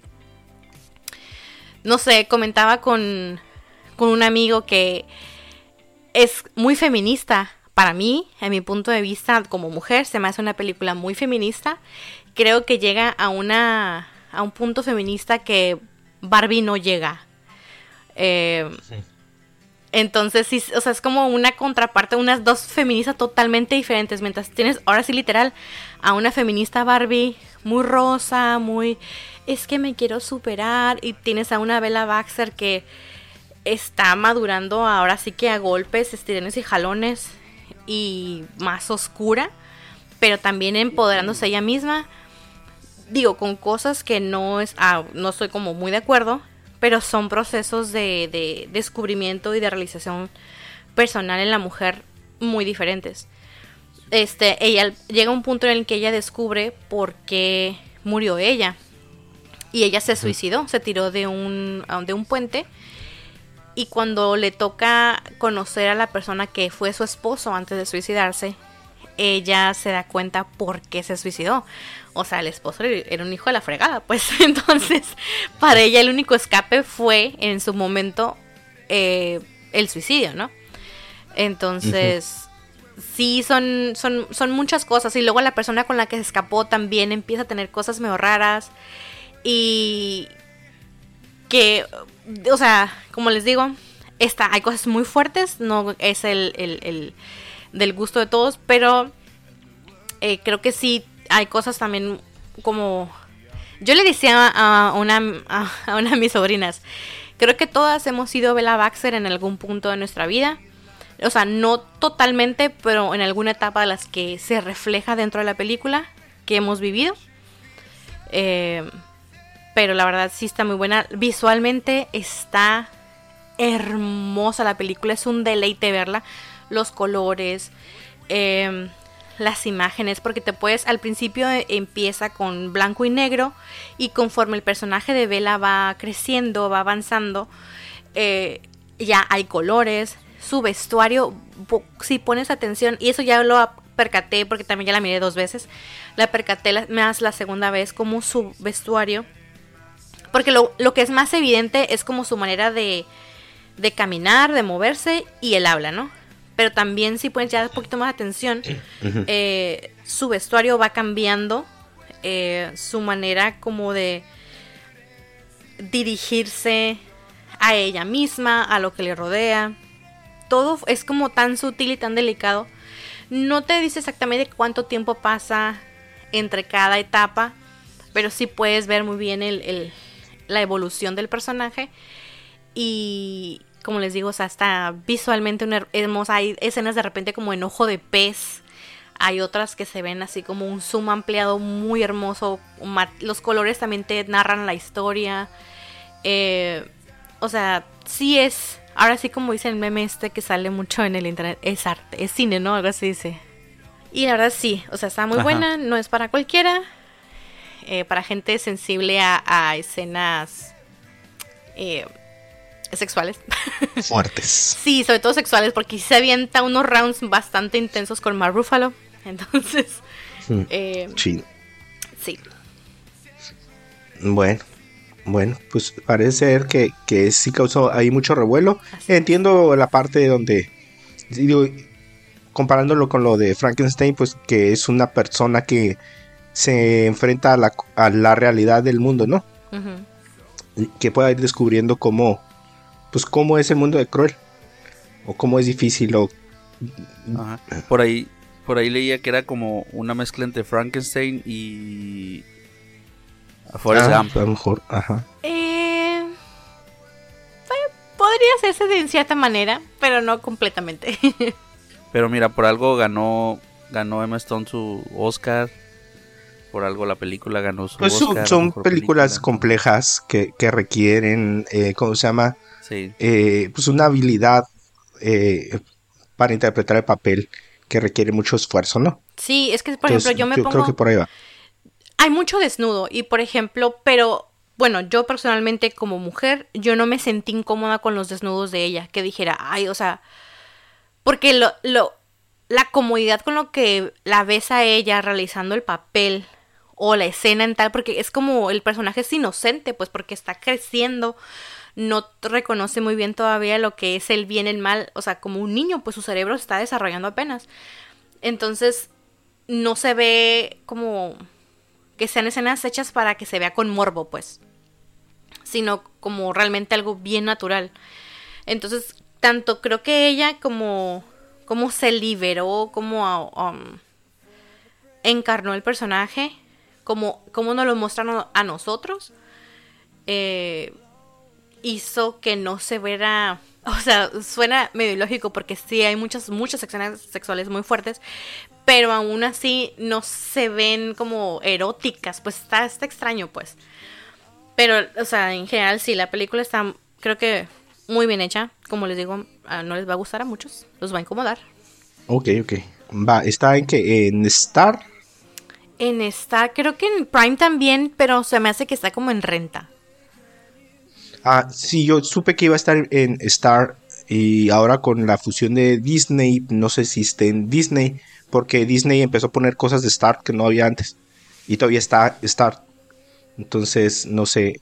Speaker 4: no sé, comentaba con, con un amigo que es muy feminista. Para mí, en mi punto de vista como mujer, se me hace una película muy feminista. Creo que llega a una a un punto feminista que Barbie no llega. Eh, sí. Entonces, sí, o sea, es como una contraparte, unas dos feministas totalmente diferentes. Mientras tienes, ahora sí literal, a una feminista Barbie muy rosa, muy... es que me quiero superar. Y tienes a una Bella Baxter que está madurando ahora sí que a golpes, estirones y jalones. Y más oscura, pero también empoderándose ella misma. Digo, con cosas que no es... Ah, no estoy como muy de acuerdo... pero son procesos de, de descubrimiento y de realización personal en la mujer muy diferentes. Este, ella llega a un punto en el que ella descubre por qué murió ella. Y ella se suicidó, se tiró de un, de un puente. Y cuando le toca conocer a la persona que fue su esposo antes de suicidarse, ella se da cuenta por qué se suicidó. O sea, el esposo era un hijo de la fregada, pues. Entonces, para ella el único escape fue, en su momento, eh, el suicidio, ¿no? Entonces, uh-huh. sí, son, son, son muchas cosas. Y luego la persona con la que se escapó también empieza a tener cosas medio raras. Y que, o sea, como les digo, esta, hay cosas muy fuertes. No es el, el, el del gusto de todos, pero eh, creo que sí hay cosas también como... Yo le decía a una, a una de mis sobrinas, creo que todas hemos sido Bella Baxter en algún punto de nuestra vida. O sea, no totalmente, pero en alguna etapa de las que se refleja dentro de la película que hemos vivido. Eh, pero la verdad sí está muy buena. Visualmente está hermosa la película, es un deleite verla. Los colores, eh, las imágenes, porque te puedes, al principio empieza con blanco y negro, y conforme el personaje de Bella va creciendo, va avanzando, eh, ya hay colores, su vestuario, si pones atención, y eso ya lo percaté porque también ya la miré dos veces, la percaté la, más la segunda vez, como su vestuario, porque lo, lo que es más evidente es como su manera de, de caminar, de moverse y el habla, ¿no? Pero también si pones ya un poquito más atención, uh-huh. eh, su vestuario va cambiando, eh, su manera como de dirigirse a ella misma, a lo que le rodea. Todo es como tan sutil y tan delicado. No te dice exactamente cuánto tiempo pasa entre cada etapa, pero sí puedes ver muy bien el, el, la evolución del personaje. Y... como les digo, o sea, está visualmente una hermosa. Hay escenas de repente como en ojo de pez. Hay otras que se ven así como un zoom ampliado muy hermoso. Los colores también te narran la historia. Eh, o sea, sí es... Ahora sí, como dice el meme este que sale mucho en el internet, es arte, es cine, ¿no? Algo así dice. Y la verdad sí, o sea, está muy Ajá. buena. No es para cualquiera. Eh, para gente sensible a, a escenas... Eh, sexuales.
Speaker 3: Fuertes.
Speaker 4: Sí, sobre todo sexuales, porque se avienta unos rounds bastante intensos con Mark Ruffalo. Entonces,
Speaker 3: mm,
Speaker 4: eh,
Speaker 3: sí.
Speaker 4: Sí.
Speaker 3: Bueno, bueno, pues parece ser que, que sí causó ahí mucho revuelo. Así Entiendo es. La parte donde, digo, comparándolo con lo de Frankenstein, pues que es una persona que se enfrenta a la, a la realidad del mundo, ¿no? Uh-huh. Que pueda ir descubriendo cómo pues cómo es el mundo de Cruel o cómo es difícil o...
Speaker 5: Ajá. por ahí por ahí leía que era como una mezcla entre Frankenstein y Forrest
Speaker 3: ah,
Speaker 5: Gump.
Speaker 3: A lo mejor, ajá.
Speaker 4: Eh, podría hacerse de cierta manera, pero no completamente.
Speaker 5: Pero mira, por algo ganó ganó Emma Stone su Oscar. Por algo la película ganó su
Speaker 3: pues
Speaker 5: Oscar.
Speaker 3: Son películas película. complejas que, que requieren, eh, ¿cómo se llama?
Speaker 5: Sí.
Speaker 3: Eh, pues una habilidad eh, para interpretar el papel que requiere mucho esfuerzo, ¿no?
Speaker 4: Sí, es que por
Speaker 3: Entonces,
Speaker 4: ejemplo yo me
Speaker 3: yo
Speaker 4: pongo...
Speaker 3: creo que por ahí va.
Speaker 4: Hay mucho desnudo y por ejemplo, pero bueno, yo personalmente como mujer, yo no me sentí incómoda con los desnudos de ella, que dijera, ay, o sea, porque lo, lo, la comodidad con lo que la ves a ella realizando el papel o la escena en tal, porque es como el personaje es inocente, pues porque está creciendo, no reconoce muy bien todavía lo que es el bien y el mal, o sea, como un niño, pues su cerebro se está desarrollando apenas. Entonces, no se ve como que sean escenas hechas para que se vea con morbo, pues, sino como realmente algo bien natural. Entonces, tanto creo que ella como, como se liberó, como um, encarnó el personaje, como, como nos lo muestran a nosotros, eh... hizo que no se viera, o sea, suena medio ilógico porque sí hay muchas, muchas escenas sexuales muy fuertes, pero aún así no se ven como eróticas, pues está, está extraño, pues. Pero, o sea, en general sí, la película está, creo que muy bien hecha, como les digo, no les va a gustar a muchos, los va a incomodar.
Speaker 3: Ok, ok. Va, ¿está en qué? ¿En Star?
Speaker 4: En Star, creo que en Prime también, pero se me hace que está como en renta.
Speaker 3: Ah, sí, yo supe que iba a estar en Star Y ahora con la fusión de Disney, no sé si esté en Disney, porque Disney empezó a poner cosas de Star que no había antes. Y todavía está Star. Entonces, no sé.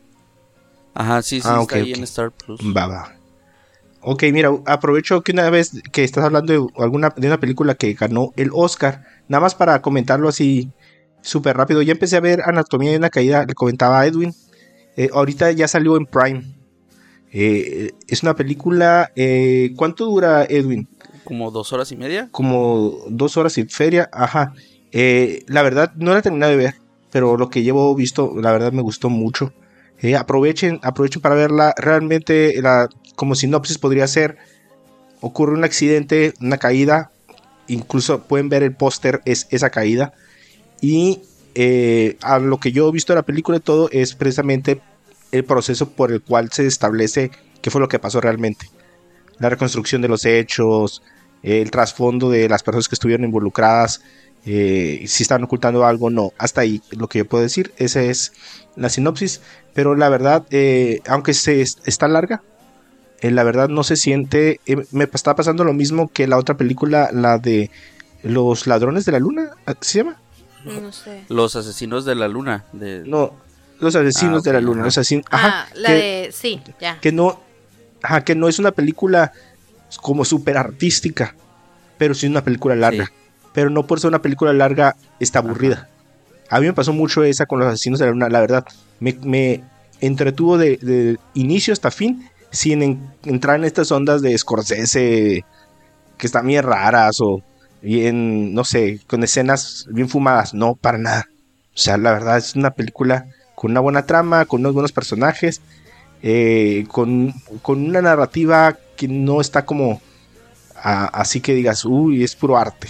Speaker 5: Ajá, sí, sí,
Speaker 3: Ah,
Speaker 5: está
Speaker 3: ok,
Speaker 5: ahí
Speaker 3: ok.
Speaker 5: en Star Plus.
Speaker 3: Va, va. Ok, mira, aprovecho que una vez que estás hablando de, alguna, de una película que ganó el Oscar, nada más para comentarlo así súper rápido. Ya empecé a ver Anatomía de una caída, le comentaba a Edwin. Eh, ahorita ya salió en Prime. Eh, es una película. Eh, ¿Cuánto dura, Edwin?
Speaker 5: Como dos horas y media.
Speaker 3: Como dos horas y feria. Ajá. Eh, la verdad, no la he terminado de ver, pero lo que llevo visto, la verdad me gustó mucho. Eh, aprovechen, aprovechen para verla. Realmente, la, como sinopsis podría ser: ocurre un accidente, una caída. Incluso pueden ver el póster, es esa caída. Y eh, a lo que yo he visto de la película y todo es precisamente el proceso por el cual se establece qué fue lo que pasó realmente. La reconstrucción de los hechos, el trasfondo de las personas que estuvieron involucradas, eh, si están ocultando algo o no. Hasta ahí lo que yo puedo decir. Esa es la sinopsis. Pero la verdad, eh, aunque se está larga, eh, la verdad no se siente. Eh, me está pasando lo mismo que la otra película, la de Los Ladrones de la Luna, ¿se llama?
Speaker 4: No sé.
Speaker 5: Los asesinos de la luna. De...
Speaker 3: No, Los Asesinos
Speaker 5: Ah, ok,
Speaker 3: de la Luna.
Speaker 5: ajá.
Speaker 3: Los asesinos,
Speaker 4: Ah,
Speaker 3: ajá,
Speaker 4: la
Speaker 3: que,
Speaker 4: de... Sí, ya.
Speaker 3: que no, ajá, que no es una película como súper artística, pero sí una película larga.
Speaker 5: Sí.
Speaker 3: Pero no por ser una película larga está aburrida. A mí me pasó mucho esa con Los Asesinos de la Luna, la verdad. Me, me entretuvo de, de inicio hasta fin, sin en, entrar en estas ondas de Scorsese, que están bien raras o bien, no sé, con escenas bien fumadas. No, para nada. O sea, la verdad es una película con una buena trama, con unos buenos personajes, eh, con, con una narrativa que no está como a, así que digas, uy, es puro arte.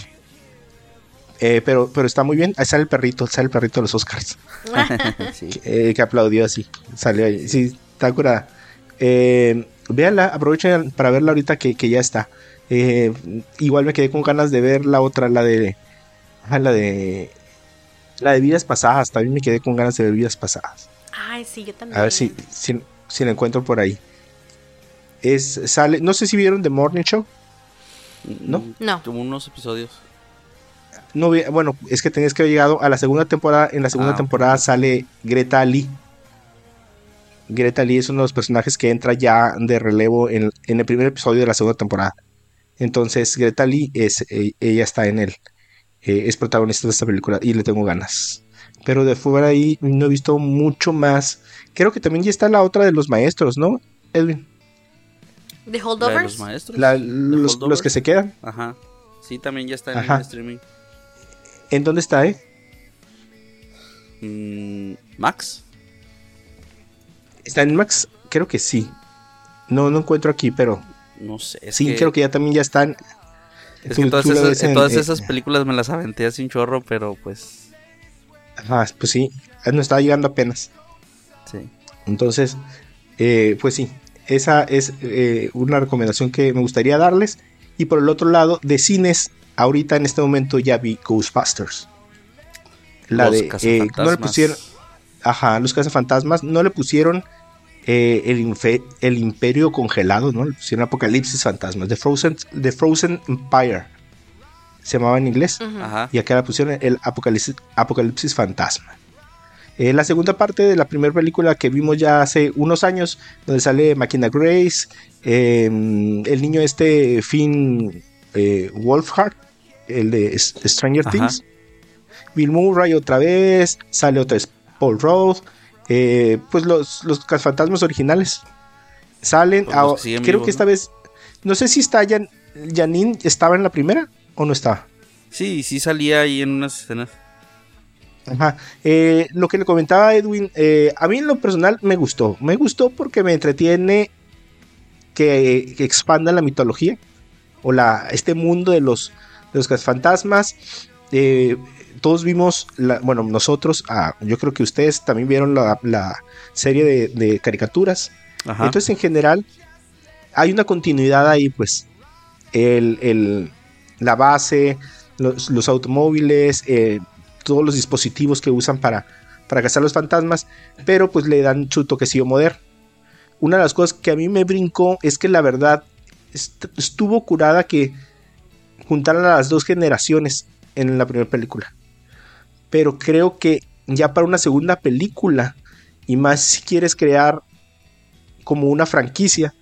Speaker 3: Eh, pero, pero está muy bien. Ahí sale el perrito, sale el perrito de los Oscars.
Speaker 5: Sí.
Speaker 3: Eh, que aplaudió así. Salió ahí. Sí, está curada. Eh, véanla, aprovechen para verla ahorita que, que ya está. Eh, igual me quedé con ganas de ver la otra, la de. ah, La de. La de vidas pasadas. También me quedé con ganas de ver vidas pasadas.
Speaker 4: Ay, sí, yo también.
Speaker 3: A ver si, si, si la encuentro por ahí. Es, sale, no sé si vieron The Morning Show. ¿No?
Speaker 4: No.
Speaker 5: Como unos episodios.
Speaker 3: No, vi- bueno, es que tenías que haber llegado a la segunda temporada. En la segunda
Speaker 5: Ah,
Speaker 3: temporada sale Greta Lee. Greta Lee es uno de los personajes que entra ya de relevo en, en el primer episodio de la segunda temporada. Entonces Greta Lee es, eh, ella está en él. Eh, es protagonista de esta película y le tengo ganas. Pero de fuera ahí no he visto mucho más. Creo que también ya está la otra de los maestros, ¿no, Edwin?
Speaker 4: ¿The
Speaker 5: La de
Speaker 4: Holdovers?
Speaker 5: los maestros.
Speaker 3: La-
Speaker 5: ¿The
Speaker 3: los,
Speaker 5: Holdovers?
Speaker 3: los que se quedan.
Speaker 5: Ajá. Sí, también ya está en
Speaker 3: Ajá.
Speaker 5: el streaming.
Speaker 3: ¿En dónde está, eh?
Speaker 5: Mm, Max.
Speaker 3: ¿Está en Max? Creo que sí. No, no encuentro aquí, pero
Speaker 5: No sé. Es
Speaker 3: sí,
Speaker 5: que,
Speaker 3: creo que ya también ya están.
Speaker 5: es
Speaker 3: Tú-
Speaker 5: que todas,
Speaker 3: tú la
Speaker 5: esas,
Speaker 3: ves en-
Speaker 5: todas
Speaker 3: eh,
Speaker 5: esas películas me las aventé así un chorro, pero pues.
Speaker 3: Ajá, pues sí, nos está llegando apenas.
Speaker 5: Sí.
Speaker 3: Entonces, eh, pues sí, esa es eh, una recomendación que me gustaría darles. Y por el otro lado, de cines, ahorita en este momento ya vi Ghostbusters. La
Speaker 5: Los
Speaker 3: de, eh, no le
Speaker 5: cazafantasmas.
Speaker 3: pusieron, ajá, los cazafantasmas, no le pusieron eh, el, infe- el imperio congelado, ¿no? Le pusieron Apocalipsis Fantasmas, The Frozen, The Frozen Empire, se llamaba en inglés.
Speaker 4: Ujú.
Speaker 5: Ajá.
Speaker 3: Y acá la pusieron el Apocalipsis, Apocalipsis Fantasma. Eh, la segunda parte de la primera película que vimos ya hace unos años, donde sale Máquina Grace, eh, el niño este Finn eh, Wolfhard, el de S- Stranger
Speaker 5: Ajá.
Speaker 3: Things, Bill Murray otra vez, sale otra vez Paul Rudd, eh, pues los, los fantasmas originales salen.
Speaker 5: Pues los
Speaker 3: ah,
Speaker 5: que siguen
Speaker 3: creo
Speaker 5: vivos,
Speaker 3: que esta
Speaker 5: ¿no?
Speaker 3: vez, no sé si está Jan, Janine, ¿estaba en la primera o no estaba?
Speaker 5: Sí, sí salía ahí en unas escenas.
Speaker 3: Ajá. Eh, lo que le comentaba a Edwin, eh, a mí en lo personal me gustó. Me gustó porque me entretiene que, que expanda la mitología o la, este mundo de los, de los fantasmas. Eh, todos vimos, la, bueno, nosotros, ah, yo creo que ustedes también vieron la, la serie de, de caricaturas.
Speaker 5: Ajá.
Speaker 3: Entonces, en general, hay una continuidad ahí, pues. El, el, la base, los, los automóviles, eh, todos los dispositivos que usan para, para cazar los fantasmas, pero pues le dan su toquecillo moderno. Una de las cosas que a mí me brincó es que la verdad, est- estuvo curada que juntaran a las dos generaciones en la primera película. Pero creo que ya para una segunda película, y más si quieres crear como una franquicia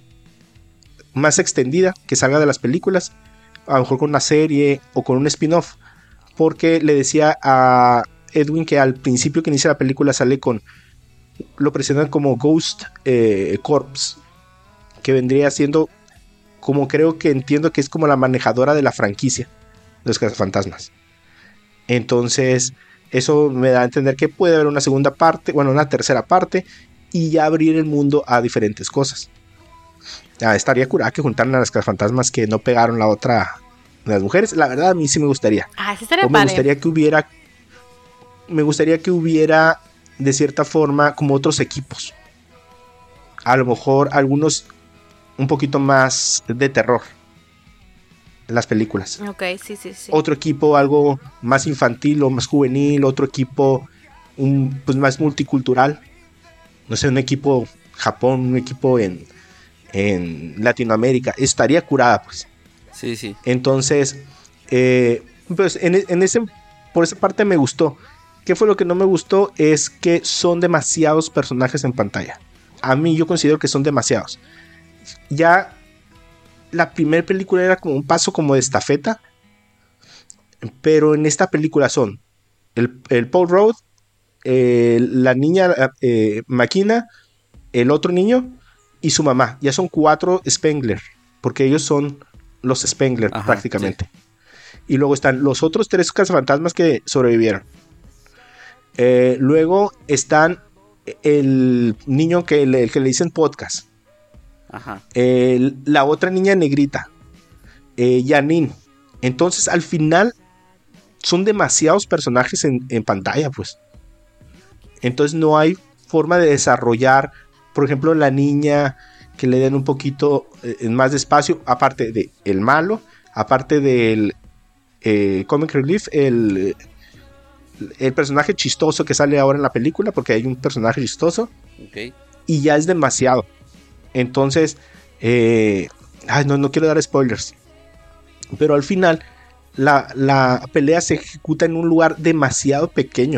Speaker 3: más extendida que salga de las películas, a lo mejor con una serie o con un spin-off, porque le decía a Edwin que al principio que inicia la película sale con, lo presentan como Ghost eh, Corps, que vendría siendo como, creo que entiendo que es como la manejadora de la franquicia de los cazafantasmas. Entonces eso me da a entender que puede haber una segunda parte, bueno, una tercera parte, y ya abrir el mundo a diferentes cosas. Ah, estaría curada que juntaran a las cazafantasmas que no pegaron la otra de las mujeres. La verdad, a mí sí me gustaría.
Speaker 4: Ah, sí estaría
Speaker 3: O me
Speaker 4: padre.
Speaker 3: gustaría que hubiera. Me gustaría que hubiera, de cierta forma, como otros equipos. A lo mejor algunos un poquito más de terror en las películas.
Speaker 4: Ok, sí, sí, sí.
Speaker 3: Otro equipo algo más infantil o más juvenil. Otro equipo un, pues más multicultural. No sé, un equipo Japón, un equipo en, en Latinoamérica. Estaría curada, pues.
Speaker 5: Sí, sí.
Speaker 3: Entonces, eh, pues en, en ese, por esa parte me gustó. ¿Qué fue lo que no me gustó? Es que son demasiados personajes en pantalla. A mí yo considero que son demasiados. Ya la primera película era como un paso como de estafeta, pero en esta película son el, el Paul Rudd, eh, la niña eh, Makina, el otro niño y su mamá. Ya son cuatro Spengler, porque ellos son los Spengler. Ajá, prácticamente. Sí. Y luego están los otros tres cazafantasmas que sobrevivieron. Eh, luego están el niño que le, el que le dicen podcast.
Speaker 5: Ajá.
Speaker 3: Eh, la otra niña negrita, eh, Janine. Entonces al final son demasiados personajes en, en pantalla, pues. Entonces no hay forma de desarrollar, por ejemplo, la niña, que le den un poquito eh, más de espacio, aparte de el malo, aparte del eh, comic relief, el, el personaje chistoso que sale ahora en la película, porque hay un personaje chistoso.
Speaker 5: Okay.
Speaker 3: Y ya es demasiado. Entonces, eh, ay, no, no quiero dar spoilers, pero al final la, la pelea se ejecuta en un lugar demasiado pequeño,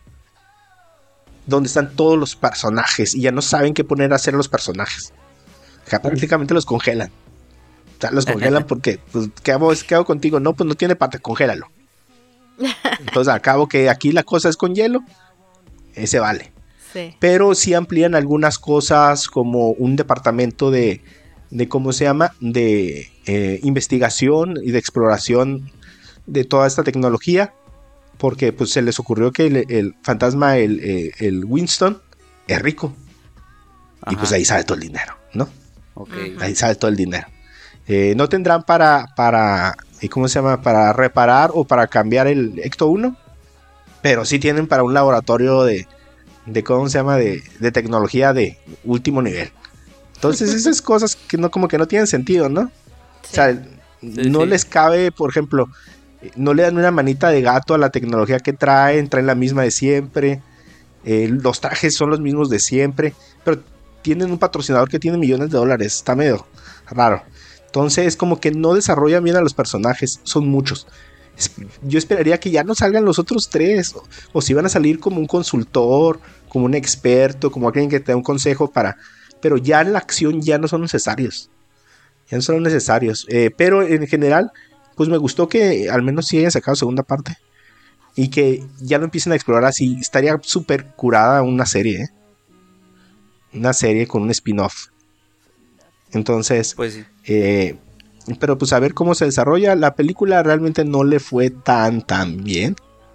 Speaker 3: donde están todos los personajes y ya no saben qué poner a hacer los personajes. O sea, prácticamente los congelan. O sea, los congelan porque, pues, ¿qué hago, ¿qué hago contigo? No, pues no tiene parte, congélalo. Entonces, acabo que aquí la cosa es con hielo, ese vale.
Speaker 4: Sí.
Speaker 3: Pero sí amplían algunas cosas, como un departamento de, de ¿cómo se llama? De eh, investigación y de exploración de toda esta tecnología. Porque pues se les ocurrió que el, el fantasma, el, el, el Winston, es rico. Ajá. Y pues ahí sale todo el dinero, ¿no?
Speaker 5: Okay.
Speaker 3: Ahí sale todo el dinero. Eh, no tendrán para, para, ¿cómo se llama? Para reparar o para cambiar el Ecto uno. Pero sí tienen para un laboratorio de, de ¿cómo se llama? De, de tecnología de último nivel. Entonces esas cosas que no, como que no tienen sentido, ¿no? Sí. O sea, sí, no sí. les cabe, por ejemplo... No le dan una manita de gato a la tecnología que traen, traen la misma de siempre, eh, los trajes son los mismos de siempre, pero tienen un patrocinador que tiene millones de dólares, está medio raro. Entonces como que no desarrollan bien a los personajes, son muchos. Yo esperaría que ya no salgan los otros tres, o, o si van a salir como un consultor, como un experto, como alguien que te da un consejo para... Pero ya en la acción ya no son necesarios, ya no son necesarios, eh, pero en general... Pues me gustó que al menos sí hayan sacado segunda parte. Y que ya lo empiecen a explorar así. Estaría súper curada una serie, ¿eh? Una serie con un spin-off. Entonces,
Speaker 5: pues sí.
Speaker 3: eh, pero pues a ver cómo se desarrolla. La película realmente no le fue tan, tan bien.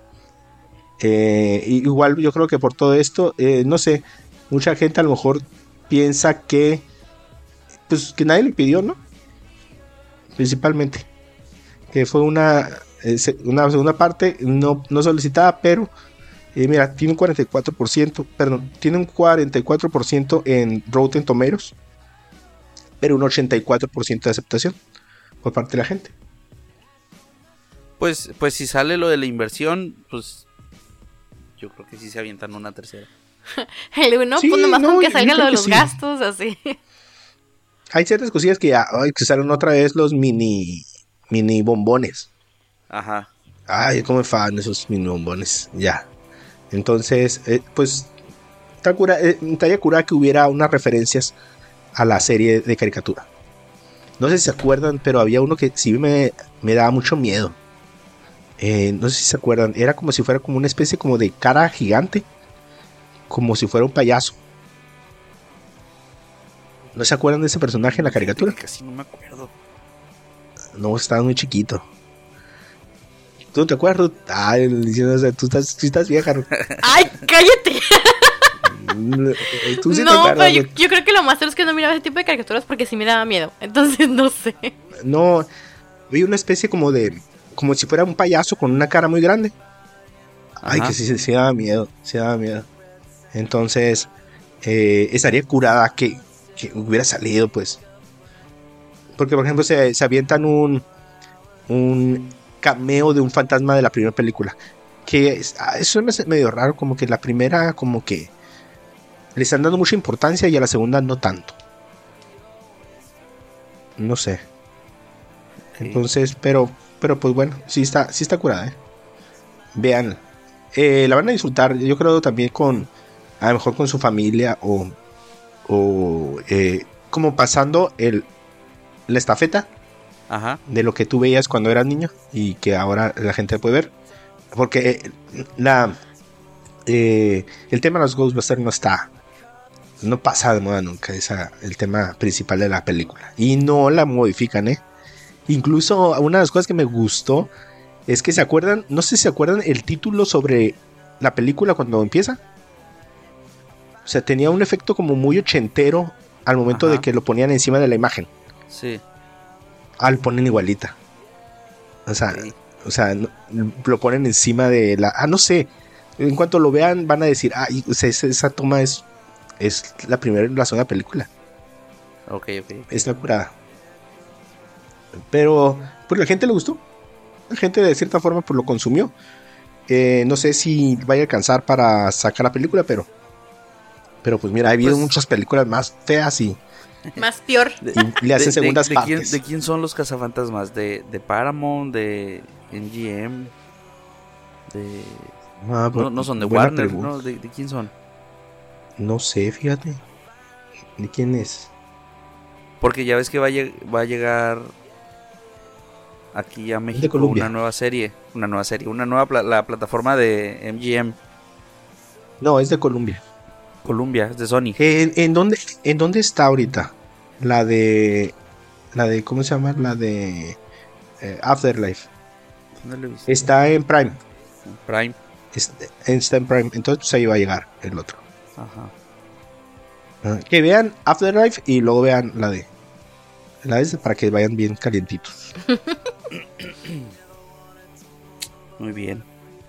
Speaker 3: Eh, igual yo creo que por todo esto, eh, no sé, mucha gente a lo mejor piensa que, pues que nadie le pidió, ¿no? Principalmente. Que fue una, una segunda parte no, no solicitada, pero eh, mira, tiene un cuarenta y cuatro por ciento, perdón, tiene un cuarenta y cuatro por ciento en Rotten Tomatoes, pero un ochenta y cuatro por ciento de aceptación por parte de la gente.
Speaker 5: Pues, pues si sale lo de la inversión, pues yo creo que sí se avientan una tercera.
Speaker 4: El uno, sí, pues nomás no, con que salga lo de los sí. gastos, así.
Speaker 3: hay ciertas cosillas que ya, ay, que salen otra vez los mini, mini bombones.
Speaker 5: Ajá.
Speaker 3: Ay, cómo me fan esos mini bombones, ya. Entonces, eh, pues, está cura, eh, estaría cura que hubiera unas referencias a la serie de caricatura. No sé si se acuerdan, pero había uno que sí me, me daba mucho miedo. Eh, no sé si se acuerdan, era como si fuera como una especie como de cara gigante, como si fuera un payaso. ¿No se acuerdan de ese personaje en la caricatura?
Speaker 5: Casi no me acuerdo.
Speaker 3: No, estaba muy chiquito. ¿Tú te acuerdas? Ay, diciendo, o sea, tú estás, tú estás vieja.
Speaker 4: ¡Ay, cállate!
Speaker 3: Tú sí te
Speaker 4: No,
Speaker 3: acuerdas,
Speaker 4: pero yo,
Speaker 3: Ruth.
Speaker 4: yo creo que lo más serio es que no miraba ese tipo de caricaturas porque sí me daba miedo. Entonces, no sé.
Speaker 3: No, vi una especie como de, como si fuera un payaso con una cara muy grande. Ay,
Speaker 5: Ajá.
Speaker 3: que sí, sí, sí daba miedo, sí daba miedo. Entonces, eh, estaría curada que, que hubiera salido, pues. Porque, por ejemplo, se, se avientan un, un cameo de un fantasma de la primera película. Que es, ah, eso me hace medio raro, como que la primera, como que le están dando mucha importancia y a la segunda no tanto. No sé. Entonces, pero, pero pues bueno, sí está, sí está curada, ¿eh? Vean, eh, la van a disfrutar, yo creo también con, a lo mejor con su familia o, o eh, como pasando el, la estafeta
Speaker 5: Ajá.
Speaker 3: de lo que tú veías cuando eras niño y que ahora la gente puede ver, porque eh, la, eh, el tema de los Ghostbusters no está, no pasa de moda nunca, es el tema principal de la película y no la modifican, ¿eh? Incluso una de las cosas que me gustó es que se acuerdan, no sé si se acuerdan el título sobre la película cuando empieza. O sea, tenía un efecto como muy ochentero al momento
Speaker 5: Ajá.
Speaker 3: de que lo ponían encima de la imagen.
Speaker 5: Sí.
Speaker 3: Ah, lo ponen igualita. O sea,
Speaker 5: Sí.
Speaker 3: o sea, no- lo ponen encima de la... Ah, no sé. En cuanto lo vean van a decir, ah, y- o sea, esa, esa toma es, es la primera y la segunda película.
Speaker 5: Ok, ok.
Speaker 3: Está curada. Pero, pues la gente le gustó. La gente de cierta forma pues lo consumió. Eh, no sé si vaya a alcanzar para sacar la película, pero... Pero pues mira, ha habido
Speaker 5: Pues-
Speaker 3: muchas películas más feas y,
Speaker 4: Más peor.
Speaker 3: y le hacen
Speaker 5: De- de-
Speaker 3: segundas
Speaker 5: de,
Speaker 3: partes.
Speaker 5: quién, ¿De quién son los cazafantasmas? ¿De, de Paramount? ¿De M G M? De...
Speaker 3: Ah, bu-
Speaker 5: No, no son de
Speaker 3: buena
Speaker 5: Warner,
Speaker 3: pregunta.
Speaker 5: ¿no? ¿De, de quién son?
Speaker 3: No sé, fíjate. ¿De quién es?
Speaker 5: Porque ya ves que va a, lleg- va a llegar aquí a México
Speaker 3: Colombia.
Speaker 5: una nueva serie. Una nueva serie. Una nueva pla- la plataforma de M G M.
Speaker 3: No, es de Colombia.
Speaker 5: Columbia, es de Sony.
Speaker 3: ¿En, en dónde, ¿En dónde está ahorita? La de... La de... ¿Cómo se llama? La de... eh, Afterlife.
Speaker 5: ¿Dónde lo viste?
Speaker 3: Está en Prime.
Speaker 5: Prime.
Speaker 3: Es- Está en Prime. Entonces pues ahí va a llegar el otro.
Speaker 5: Ajá.
Speaker 3: Ah, que vean Afterlife y luego vean la de... La de para que vayan bien calientitos.
Speaker 5: Muy bien.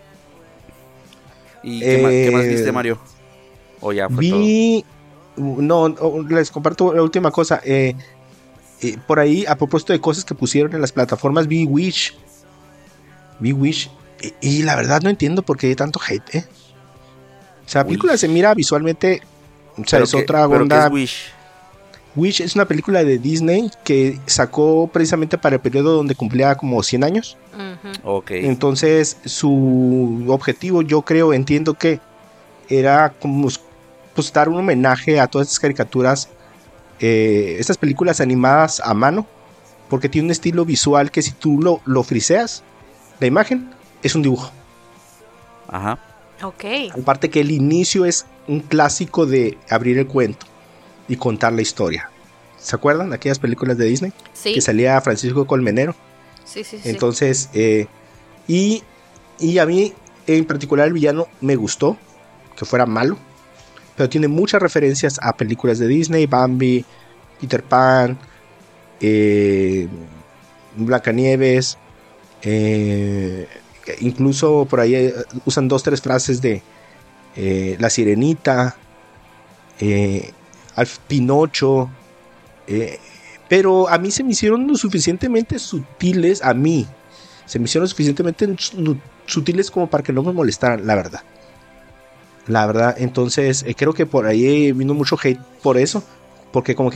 Speaker 5: ¿Y qué, más, qué más
Speaker 3: Eh,
Speaker 5: viste, Mario? O ya fue
Speaker 3: Vi... No, no, les comparto la última cosa. Eh, eh, por ahí, a propósito de cosas que pusieron en las plataformas, vi Wish. Vi Wish. Y, y la verdad no entiendo por qué hay tanto hate, ¿eh? O sea, la película
Speaker 5: Wish.
Speaker 3: se mira visualmente... O sea,
Speaker 5: Pero
Speaker 3: es
Speaker 5: qué-
Speaker 3: otra
Speaker 5: pero
Speaker 3: onda...
Speaker 5: ¿qué es Wish?
Speaker 3: Wish es una película de Disney que sacó precisamente para el periodo donde cumplía como cien años.
Speaker 4: Ujú.
Speaker 5: Ok.
Speaker 3: Entonces, su objetivo, yo creo, entiendo que era como pues, dar un homenaje a todas estas caricaturas, eh, estas películas animadas a mano, porque tiene un estilo visual que si tú lo, lo friseas, la imagen es un dibujo.
Speaker 5: Ajá.
Speaker 4: Ok.
Speaker 3: Aparte que el inicio es un clásico de abrir el cuento y contar la historia. ¿Se acuerdan? Aquellas películas de Disney
Speaker 4: Sí.
Speaker 3: que salía Francisco Colmenero.
Speaker 4: Sí, sí, sí.
Speaker 3: Entonces, eh, y, y a mí en particular el villano me gustó, que fuera malo, pero tiene muchas referencias a películas de Disney, Bambi, Peter Pan, eh, Blancanieves, eh, incluso por ahí eh, usan dos, tres frases de eh, La Sirenita, eh, al Pinocho, eh, pero a mí se me hicieron lo suficientemente sutiles, a mí, se me hicieron suficientemente su- sutiles como para que no me molestaran, la verdad. La verdad, entonces eh, creo que por ahí vino mucho hate por eso, porque como que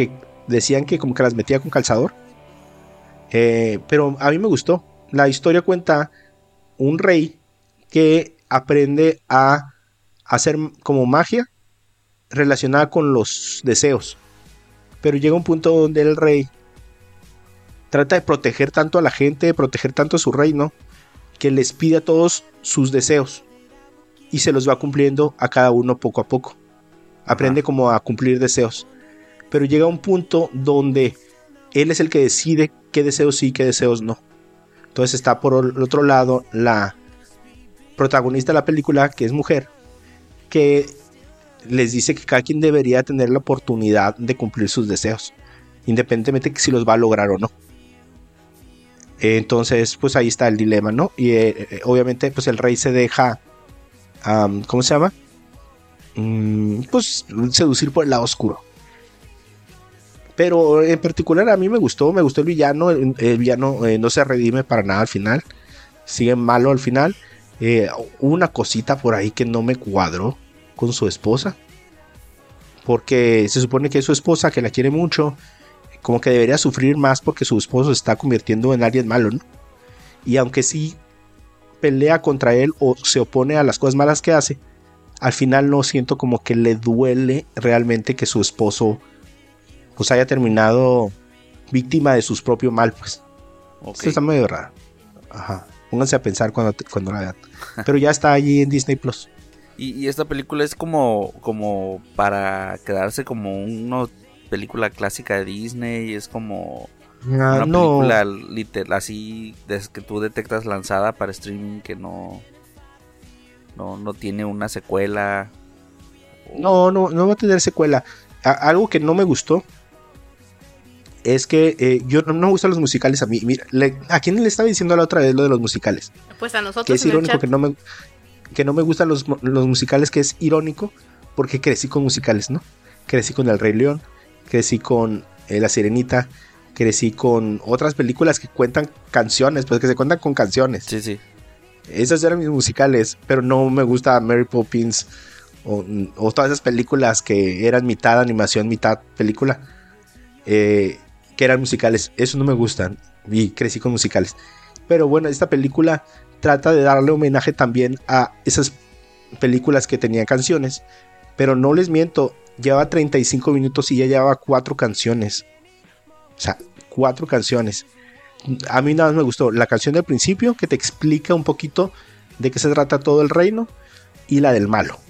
Speaker 3: decían que como que las metía con calzador. Eh, pero a mí me gustó. La historia cuenta un rey que aprende a hacer como magia relacionada con los deseos. Pero llega un punto donde el rey trata de proteger tanto a la gente, de proteger tanto a su reino, que les pide a todos sus deseos y se los va cumpliendo a cada uno poco a poco. Aprende como a cumplir deseos. Pero llega un punto donde él es el que decide qué deseos sí y qué deseos no. Entonces está por el otro lado la protagonista de la película, que es mujer, que les dice que cada quien debería tener la oportunidad de cumplir sus deseos, independientemente de si los va a lograr o no. Entonces pues ahí está el dilema, ¿no? Y eh, obviamente pues el rey se deja um, ¿cómo se llama? Mm, pues seducir por el lado oscuro. Pero en particular a mí me gustó, me gustó el villano. El, el villano eh, no se redime para nada al final, sigue malo al final. Eh, una cosita por ahí que no me cuadró con su esposa, porque se supone que es su esposa, que la quiere mucho, como que debería sufrir más porque su esposo se está convirtiendo en alguien malo, ¿no? Y aunque sí pelea contra él o se opone a las cosas malas que hace, al final no siento como que le duele realmente que su esposo pues haya terminado víctima de su propio mal, pues. Okay. Esto está medio raro. Ajá. Pónganse a pensar cuando, cuando la vean. Pero ya está allí en Disney Plus.
Speaker 5: Y, y esta película es como, como para quedarse como una película clásica de Disney. Es como una
Speaker 3: no.
Speaker 5: película literal, así desde que tú detectas lanzada para streaming, que no, no, no tiene una secuela.
Speaker 3: No, no, no va a tener secuela. A, algo que no me gustó es que eh, yo no, no me gustan los musicales a mí. Mira, le, ¿a quién le estaba diciendo la otra vez lo de los musicales?
Speaker 4: Pues a nosotros.
Speaker 3: Que es irónico que no me que no me gustan los, los musicales, que es irónico porque crecí con musicales, ¿no? Crecí con El Rey León, crecí con eh, La Sirenita, crecí con otras películas que cuentan canciones, pues que se cuentan con canciones.
Speaker 5: Sí, sí.
Speaker 3: Esos eran mis musicales, pero no me gusta Mary Poppins o, o todas esas películas que eran mitad animación, mitad película. Eh, que eran musicales, eso no me gustan y crecí con musicales. Pero bueno, esta película trata de darle homenaje también a esas películas que tenían canciones, pero no les miento, lleva treinta y cinco minutos y ya llevaba cuatro canciones. O sea, cuatro canciones. A mí nada más me gustó la canción del principio, que te explica un poquito de qué se trata todo el reino, y la del malo.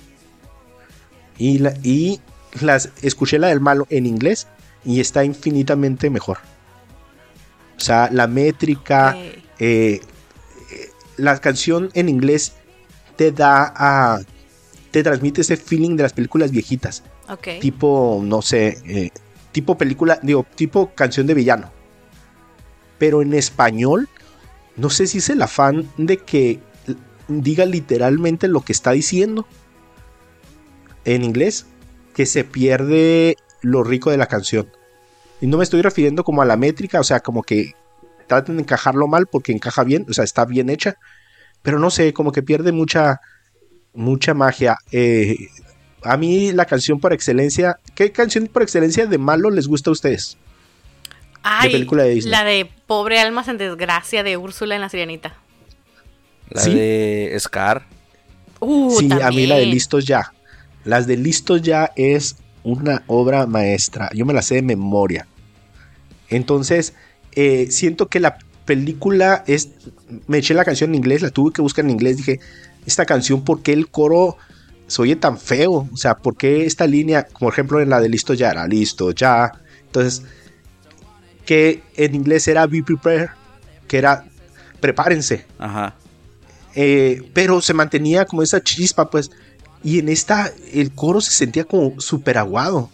Speaker 3: Y, la, y las, escuché la del malo en inglés y está infinitamente mejor. O sea, la métrica, okay. eh, la canción en inglés te da a, te transmite ese feeling de las películas viejitas.
Speaker 4: Okay.
Speaker 3: Tipo, no sé, eh, tipo película, digo, tipo canción de villano. Pero en español, no sé si es el afán de que diga literalmente lo que está diciendo en inglés, que se pierde lo rico de la canción. Y no me estoy refiriendo como a la métrica, o sea, como que traten de encajarlo mal porque encaja bien, o sea, está bien hecha, pero no sé, como que pierde mucha mucha magia. Eh, a mí la canción por excelencia, ¿qué canción por excelencia de malo les gusta a ustedes?
Speaker 4: Ay,
Speaker 3: de película de Disney.
Speaker 4: La de Pobre Almas en Desgracia de Úrsula en La Sirenita.
Speaker 5: La
Speaker 3: ¿Sí?
Speaker 5: de Scar.
Speaker 4: Uh,
Speaker 3: sí,
Speaker 4: también.
Speaker 3: A mí la de Listos Ya. Las de Listos Ya es una obra maestra. Yo me la sé de memoria. Entonces, eh, siento que la película es... Me eché la canción en inglés, la tuve que buscar en inglés. Dije, esta canción, ¿por qué el coro se oye tan feo? O sea, ¿por qué esta línea, como por ejemplo en la de Listo Ya, era Listo Ya? Entonces, que en inglés era Be Prepared, que era prepárense.
Speaker 5: Ajá.
Speaker 3: Eh, pero se mantenía como esa chispa, pues. Y en esta, el coro se sentía como súper aguado.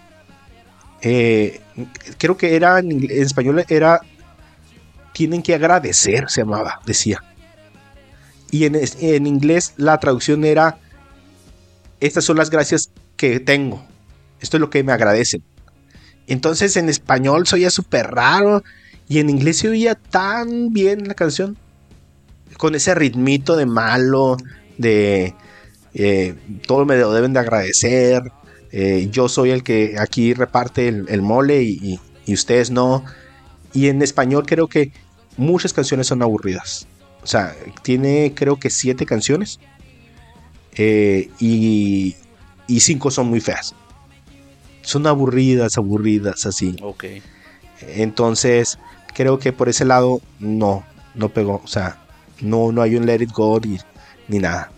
Speaker 3: Eh, creo que era en, en español era tienen que agradecer, se llamaba, decía. Y en, en inglés la traducción era estas son las gracias que tengo, esto es lo que me agradecen. Entonces en español se oía súper raro y en inglés se oía tan bien la canción, con ese ritmito de malo, de eh, todo me lo deben de agradecer, Eh, yo soy el que aquí reparte el, el mole y, y, y ustedes no. Y en español creo que muchas canciones son aburridas. O sea, tiene creo que siete canciones. Eh, y, y cinco son muy feas. Son aburridas, aburridas, así.
Speaker 5: Ok.
Speaker 3: Entonces, creo que por ese lado no, no pegó. O sea, no, no hay un Let It Go ni, ni nada.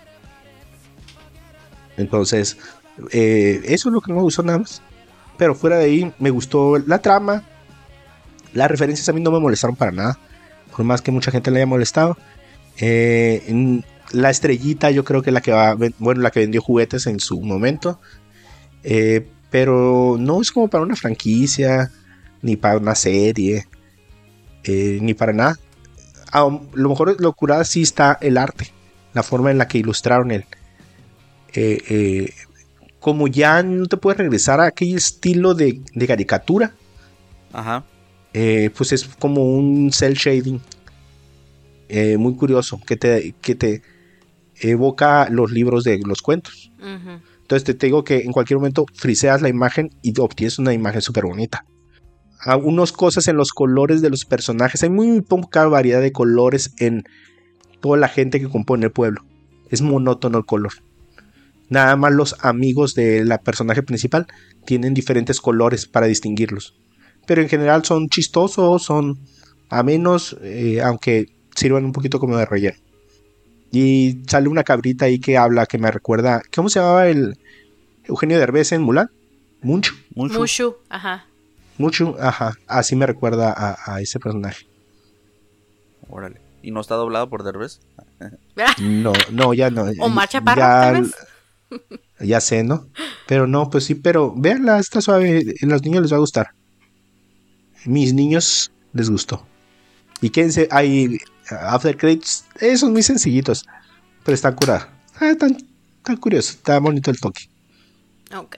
Speaker 3: Entonces, eh, eso es lo que no me gustó nada más. Pero fuera de ahí, me gustó la trama. Las referencias a mí no me molestaron para nada. Por más que mucha gente le haya molestado. Eh, en la estrellita yo creo que la que va, bueno, la que vendió juguetes en su momento. Eh, pero no es como para una franquicia, ni para una serie, eh, ni para nada. A lo mejor lo curada sí está el arte, la forma en la que ilustraron el... Eh, eh, como ya no te puedes regresar a aquel estilo de, de caricatura.
Speaker 5: Ajá.
Speaker 3: Eh, pues es como un cel shading eh, muy curioso que te, que te evoca los libros de los cuentos.
Speaker 4: Ujú.
Speaker 3: Entonces te, te digo que en cualquier momento friseas la imagen y obtienes una imagen súper bonita. Algunas cosas en los colores de los personajes. Hay muy poca variedad de colores en toda la gente que compone el pueblo. Es monótono el color. Nada más los amigos de la personaje principal tienen diferentes colores para distinguirlos. Pero en general son chistosos, son amenos, eh, aunque sirven un poquito como de relleno. Y sale una cabrita ahí que habla, que me recuerda... ¿Cómo se llamaba el Eugenio Derbez en Mulan? Mucho.
Speaker 5: Mucho.
Speaker 4: Mushu, ajá.
Speaker 3: Mucho, ajá. Así me recuerda a, a ese personaje.
Speaker 5: Órale. ¿Y no está doblado por Derbez?
Speaker 3: No, no, ya no.
Speaker 4: Omar Chaparro,
Speaker 3: ya,
Speaker 4: tal vez.
Speaker 3: ya sé, ¿no? Pero no, pues sí, pero véanla, está suave. A los niños les va a gustar. Mis niños les gustó. Y quédense, hay After Credits, esos muy sencillitos, pero están curados. Ah, tan, tan curioso, está bonito el toque.
Speaker 4: Ok.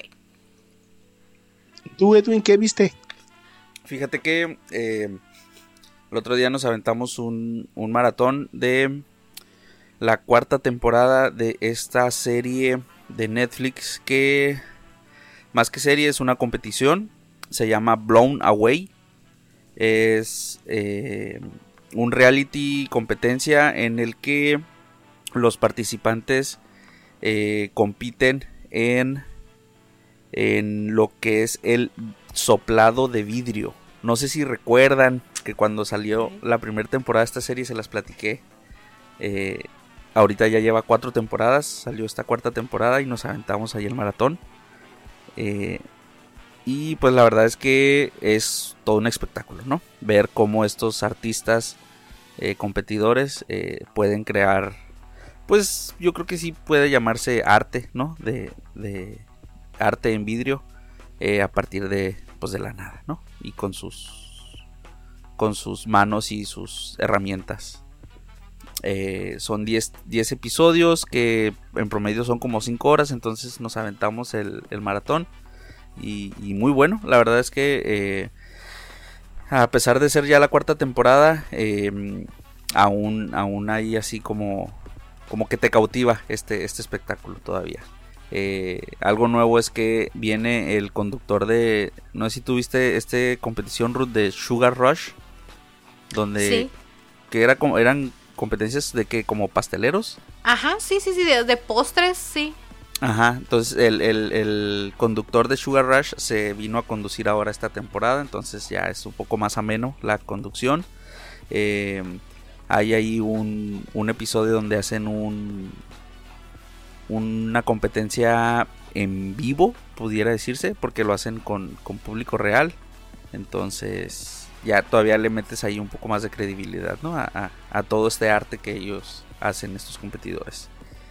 Speaker 3: ¿Tú, Edwin, qué viste?
Speaker 5: Fíjate que eh, el otro día nos aventamos un, un maratón de la cuarta temporada de esta serie de Netflix que, más que serie, es una competición. Se llama Blown Away. Es eh, un reality competencia en el que los participantes eh, compiten en, en lo que es el soplado de vidrio. No sé si recuerdan que cuando salió la primera temporada de esta serie se las platiqué. Eh, ahorita ya lleva cuatro temporadas, salió esta cuarta temporada y nos aventamos ahí el maratón. Eh, y pues la verdad es que es todo un espectáculo, ¿no? Ver cómo estos artistas eh, competidores eh, pueden crear, pues yo creo que sí puede llamarse arte, ¿no? De, de arte en vidrio eh, a partir de, pues de la nada, ¿no? Y con sus, con sus manos y sus herramientas. Eh, son diez episodios que en promedio son como cinco horas, entonces nos aventamos el, el maratón. Y, y muy bueno, la verdad es que eh, a pesar de ser ya la cuarta temporada, eh, aún, aún hay así como, como que te cautiva este, este espectáculo todavía. Eh, algo nuevo es que viene el conductor de, no sé si tuviste este competición, Ruth, de Sugar Rush, donde
Speaker 4: Sí.
Speaker 5: que era como, eran competencias de que como pasteleros.
Speaker 4: Ajá, sí, sí, sí, de, de postres, sí.
Speaker 5: Ajá, entonces el, el, el conductor de Sugar Rush se vino a conducir ahora esta temporada, entonces ya es un poco más ameno la conducción. Eh, hay ahí un, un episodio donde hacen un una competencia en vivo, pudiera decirse, porque lo hacen con, con público real. Entonces ya todavía le metes ahí un poco más de credibilidad, ¿no? A, a, a todo este arte que ellos hacen, estos competidores.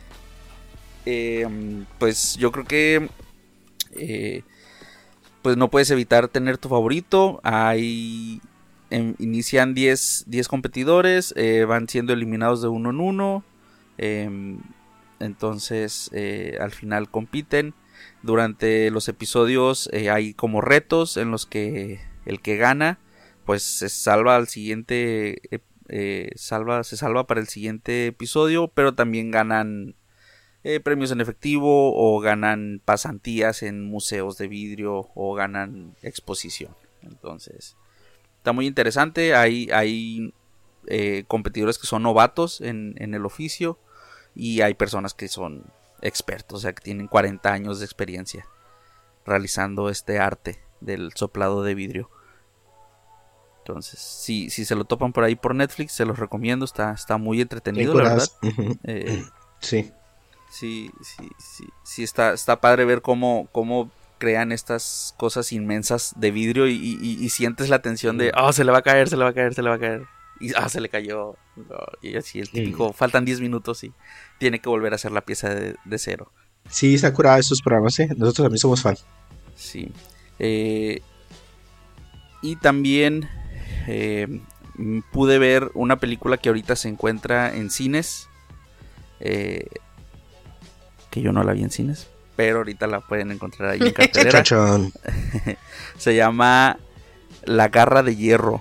Speaker 5: Eh, pues yo creo que eh, pues no puedes evitar tener tu favorito. Hay eh, inician diez competidores, eh, van siendo eliminados de uno en uno. Eh, entonces eh, al final compiten. Durante los episodios eh, hay como retos en los que el que gana pues se salva al siguiente eh, salva, se salva para el siguiente episodio, pero también ganan eh, premios en efectivo o ganan pasantías en museos de vidrio o ganan exposición. Entonces, está muy interesante. Hay, hay eh, competidores que son novatos en, en el oficio y hay personas que son expertos, o sea, que tienen cuarenta años de experiencia realizando este arte del soplado de vidrio. Entonces, si, si se lo topan por ahí por Netflix, se los recomiendo. Está, está muy entretenido, la verdad.
Speaker 3: Uh-huh.
Speaker 5: Eh,
Speaker 3: sí.
Speaker 5: Sí, sí, sí, sí está, está padre ver cómo, cómo crean estas cosas inmensas de vidrio y, y, y sientes la tensión de, oh, se le va a caer, se le va a caer, se le va a caer. Y ah, se le cayó. Oh, y así el típico, faltan diez minutos y tiene que volver a hacer la pieza de, de cero.
Speaker 3: Sí, está curada estos programas, ¿eh? Nosotros también somos fan.
Speaker 5: Sí. Eh, y también eh, pude ver una película que ahorita se encuentra en cines. Eh, que yo no la vi en cines, pero ahorita la pueden encontrar ahí en cartelera. Se llama La Garra de Hierro.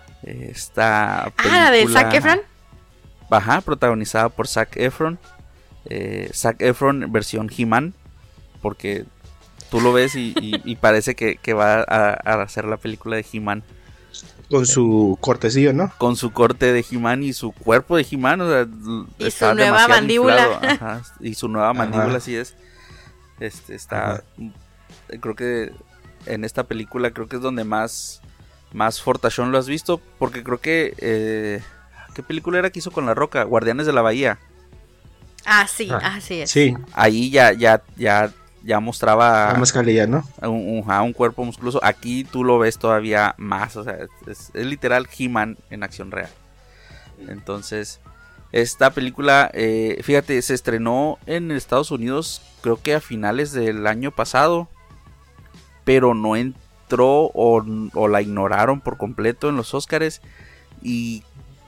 Speaker 5: Esta película,
Speaker 4: ah, ¿de Zac Efron?
Speaker 5: Ajá, protagonizada por Zac Efron. Eh, Zac Efron versión He-Man, porque tú lo ves y, y, y parece que, que va a, a hacer la película de He-Man.
Speaker 3: Con su cortecillo, ¿no?
Speaker 5: Con su corte de He-Man y su cuerpo de He-Man. O sea,
Speaker 4: y su nueva mandíbula.
Speaker 5: Ajá, y su nueva mandíbula, así es. Este está. Ajá. Creo que en esta película, creo que es donde más, más fortachón lo has visto. Porque creo que. Eh, ¿Qué película era que hizo con La Roca? Guardianes de la Bahía.
Speaker 4: Ah, sí,
Speaker 3: ah,
Speaker 4: así es.
Speaker 3: Sí.
Speaker 5: Ahí ya, ya, ya. Ya mostraba
Speaker 3: más calidad, ¿no?
Speaker 5: Un, un, un cuerpo musculoso. Aquí tú lo ves todavía más. O sea, es, es literal He-Man en acción real. Entonces, esta película, eh, fíjate, se estrenó en Estados Unidos, creo que a finales del año pasado. Pero no entró o, o la ignoraron por completo en los Óscares. Y,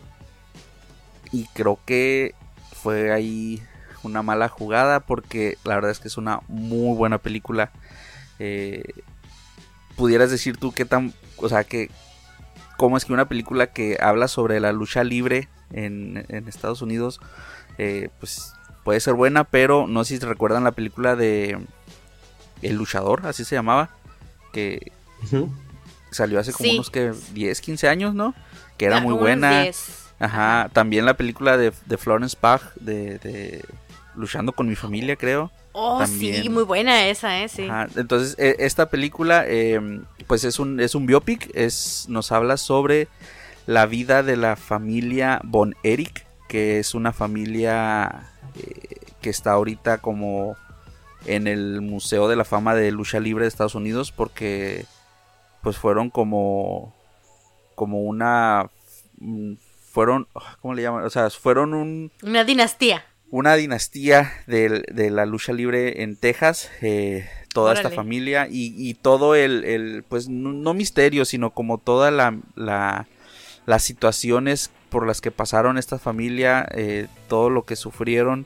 Speaker 5: y creo que fue ahí una mala jugada, porque la verdad es que es una muy buena película. Eh, pudieras decir tú qué tan, o sea, que cómo es que una película que habla sobre la lucha libre en, en Estados Unidos, eh, pues puede ser buena, pero no sé si recuerdan la película de El Luchador, así se llamaba, que uh-huh. salió hace como sí. unos que diez, quince años, ¿no? Que era ya, muy buena. diez. Ajá, también la película de, de Florence Pugh de, de Luchando con mi familia, creo.
Speaker 4: Oh, también. Sí, muy buena esa, eh, sí.
Speaker 5: Ajá, entonces, eh, esta película, eh, pues es un, es un biopic, es, nos habla sobre la vida de la familia Von Erich, que es una familia eh, que está ahorita como en el Museo de la Fama de Lucha Libre de Estados Unidos, porque pues fueron como, como una... fueron, ¿cómo le llaman? O sea, fueron un...
Speaker 4: Una dinastía.
Speaker 5: Una dinastía de, de la lucha libre en Texas, eh, toda Órale. esta familia y, y todo el, el pues no, no misterio, sino como toda la, la las situaciones por las que pasaron esta familia, eh, todo lo que sufrieron,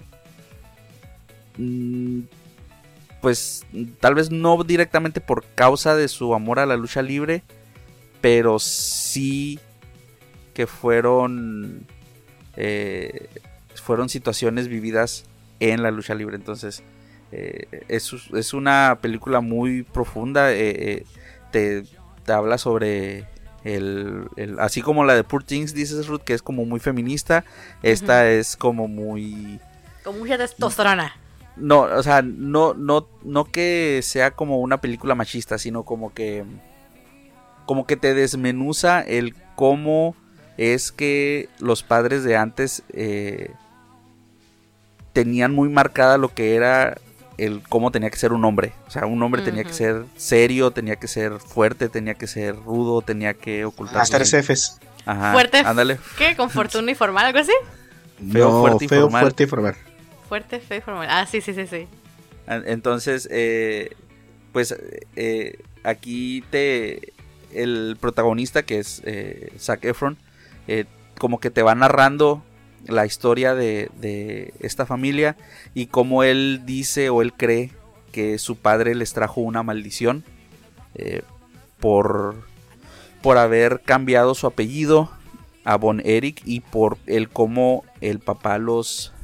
Speaker 5: mm, pues tal vez no directamente por causa de su amor a la lucha libre, pero sí que fueron eh, fueron situaciones vividas en la lucha libre. Entonces eh, es, es una película muy profunda, eh, eh, te, te habla sobre el, el así como la de Poor Things, dices Ruth, que es como muy feminista. Esta uh-huh. es como muy
Speaker 4: como mucha testosterona.
Speaker 5: No, o sea, no, no, no que sea como una película machista, sino como que como que te desmenuza el cómo es que los padres de antes eh, tenían muy marcada lo que era el cómo tenía que ser un hombre. O sea, un hombre uh-huh. tenía que ser serio, tenía que ser fuerte, tenía que ser rudo, tenía que ocultar.
Speaker 3: Hasta los jefes.
Speaker 5: Ajá.
Speaker 4: Fuerte.
Speaker 5: Ándale.
Speaker 4: ¿Qué? ¿Con fortuna y formal? ¿Algo así?
Speaker 5: Feo,
Speaker 3: no,
Speaker 5: fuerte y
Speaker 3: feo,
Speaker 5: formal.
Speaker 3: fuerte y formal.
Speaker 4: Fuerte, feo y formal. Ah, sí, sí, sí, sí.
Speaker 5: Entonces, eh, pues eh, aquí te el protagonista, que es eh, Zac Efron, eh, como que te va narrando la historia de, de esta familia y cómo él dice o él cree que su padre les trajo una maldición eh, por, por haber cambiado su apellido a Von Erich y por el cómo el papá los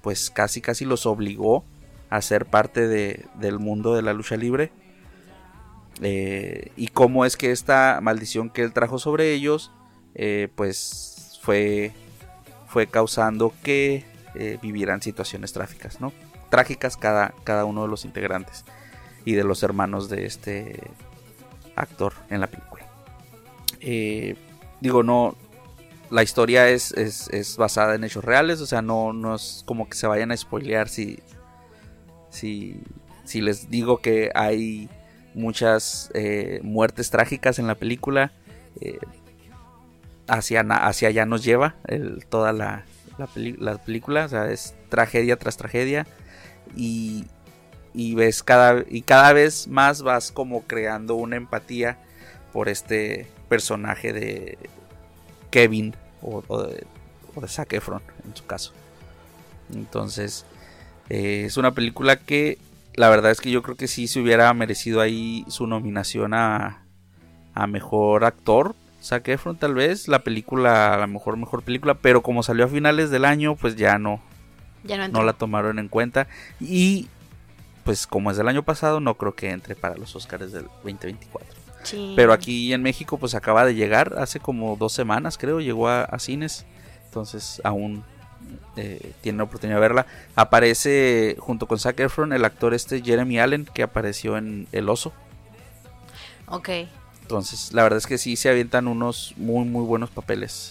Speaker 5: pues casi casi los obligó a ser parte de, del mundo de la lucha libre. Eh, y cómo es que esta maldición que él trajo sobre ellos, eh, pues fue, fue causando que eh, vivieran situaciones trágicas, ¿no? Trágicas cada, cada uno de los integrantes y de los hermanos de este actor en la película. Eh, digo, no, la historia es, es, es basada en hechos reales, o sea, no, no es como que se vayan a spoilear si, si, si les digo que hay muchas eh, muertes trágicas en la película. Eh, hacia, hacia allá nos lleva el, toda la, la, peli, la película, o sea, es tragedia tras tragedia. Y, y ves cada y cada vez más vas como creando una empatía por este personaje de Kevin o, o, de, o de Zac Efron en su caso. Entonces eh, es una película que la verdad es que yo creo que sí se hubiera merecido ahí su nominación a, a mejor actor. Zac Efron tal vez, la película, a lo mejor mejor película, pero como salió a finales del año, pues ya no,
Speaker 4: ya no,
Speaker 5: no la tomaron en cuenta. Y pues como es del año pasado, no creo que entre para los Oscars del veinte veinticuatro.
Speaker 4: Sí.
Speaker 5: Pero aquí en México pues acaba de llegar, hace como dos semanas creo, llegó a, a cines. Entonces aún eh, tienen la oportunidad de verla. Aparece junto con Zac Efron el actor este Jeremy Allen, que apareció en El Oso.
Speaker 4: Ok.
Speaker 5: Entonces la verdad es que sí se avientan unos muy muy buenos papeles.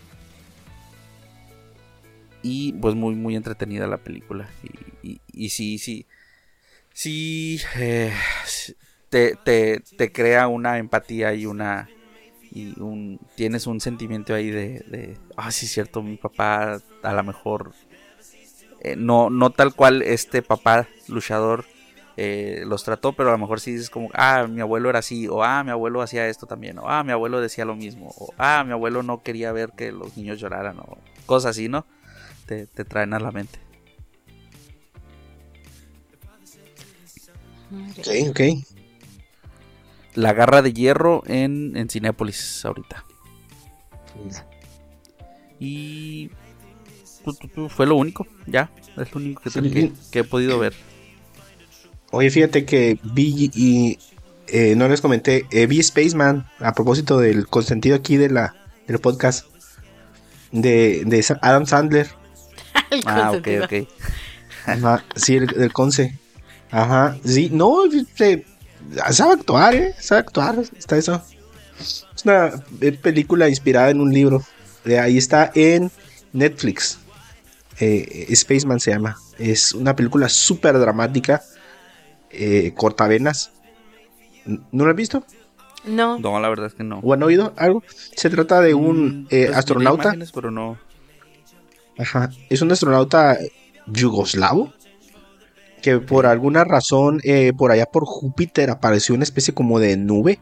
Speaker 5: Y pues muy muy entretenida la película. Y, y, y sí, sí. Sí. Eh, te, te, te crea una empatía y una. Y un, tienes un sentimiento ahí de. de ah, sí, es cierto, mi papá a lo mejor. Eh, no, no tal cual este papá luchador eh, los trató, pero a lo mejor sí dices como. Ah, mi abuelo era así. O ah, mi abuelo hacía esto también. O ah, mi abuelo decía lo mismo. O ah, mi abuelo no quería ver que los niños lloraran. O cosas así, ¿no? Te, te traen a la mente.
Speaker 3: Ok, ok.
Speaker 5: La Garra de Hierro en, en Cinépolis ahorita. Y fue lo único, ya. Es lo único que,
Speaker 3: Sí,
Speaker 5: que, que he podido ver.
Speaker 3: Oye, fíjate que vi y eh, no les comenté, eh, vi Spaceman a propósito del consentido aquí de la del podcast de, de Adam Sandler.
Speaker 5: Ah, ok, ok.
Speaker 3: Ajá, sí, el, el Conce. Ajá, sí, no, se, sabe actuar, eh, sabe actuar, está eso. Es una película inspirada en un libro. De ahí está en Netflix. Eh, Spaceman se llama. Es una película súper dramática. Eh, cortavenas. ¿No lo has visto?
Speaker 4: No.
Speaker 5: No, la verdad es que no.
Speaker 3: ¿O han oído algo? Se trata de un
Speaker 5: mm,
Speaker 3: eh,
Speaker 5: pues
Speaker 3: astronauta.
Speaker 5: Imágenes, pero no.
Speaker 3: Ajá. Es un astronauta yugoslavo que por alguna razón eh, por allá por Júpiter apareció una especie como de nube.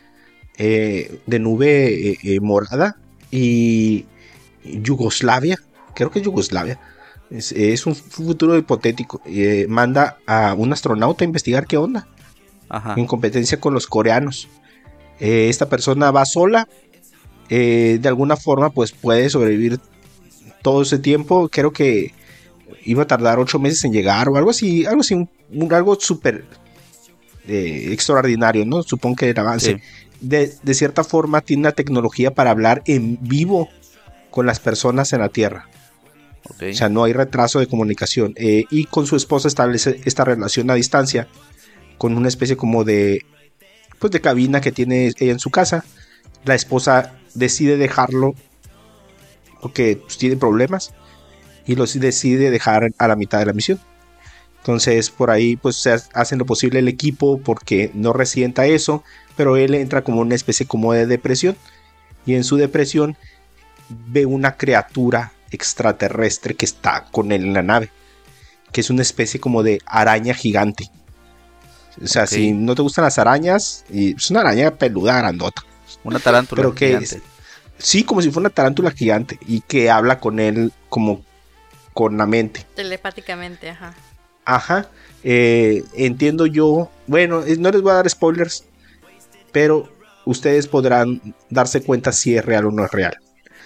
Speaker 3: Eh, de nube eh, eh, morada. Y Yugoslavia. Creo que es Yugoslavia. Es, es un futuro hipotético. Eh, manda a un astronauta a investigar qué onda.
Speaker 5: Ajá.
Speaker 3: En competencia con los coreanos. Eh, esta persona va sola. Eh, de alguna forma pues puede sobrevivir todo ese tiempo. Creo que iba a tardar ocho meses en llegar o algo así. Algo así, un, un, algo súper eh, extraordinario, ¿no? Supongo que el avance. Sí. De, de cierta forma tiene una tecnología para hablar en vivo con las personas en la Tierra. Okay. O sea, no hay retraso de comunicación. Eh, y con su esposa establece esta relación a distancia con una especie como de pues de cabina que tiene ella en su casa. La esposa decide dejarlo porque pues, tiene problemas y lo decide dejar a la mitad de la misión. Entonces por ahí pues se hacen lo posible el equipo porque no resienta eso, pero él entra como una especie como de depresión y en su depresión ve una criatura extraterrestre que está con él en la nave, que es una especie como de araña gigante. O sea, okay. Si no te gustan las arañas, es una araña peluda grandota.
Speaker 5: Una tarántula
Speaker 3: pero que gigante. Es, sí, como si fuera una tarántula gigante y que habla con él como con la mente.
Speaker 4: Telepáticamente, ajá.
Speaker 3: Ajá. Eh, entiendo yo. Bueno, no les voy a dar spoilers, pero ustedes podrán darse cuenta si es real o no es real.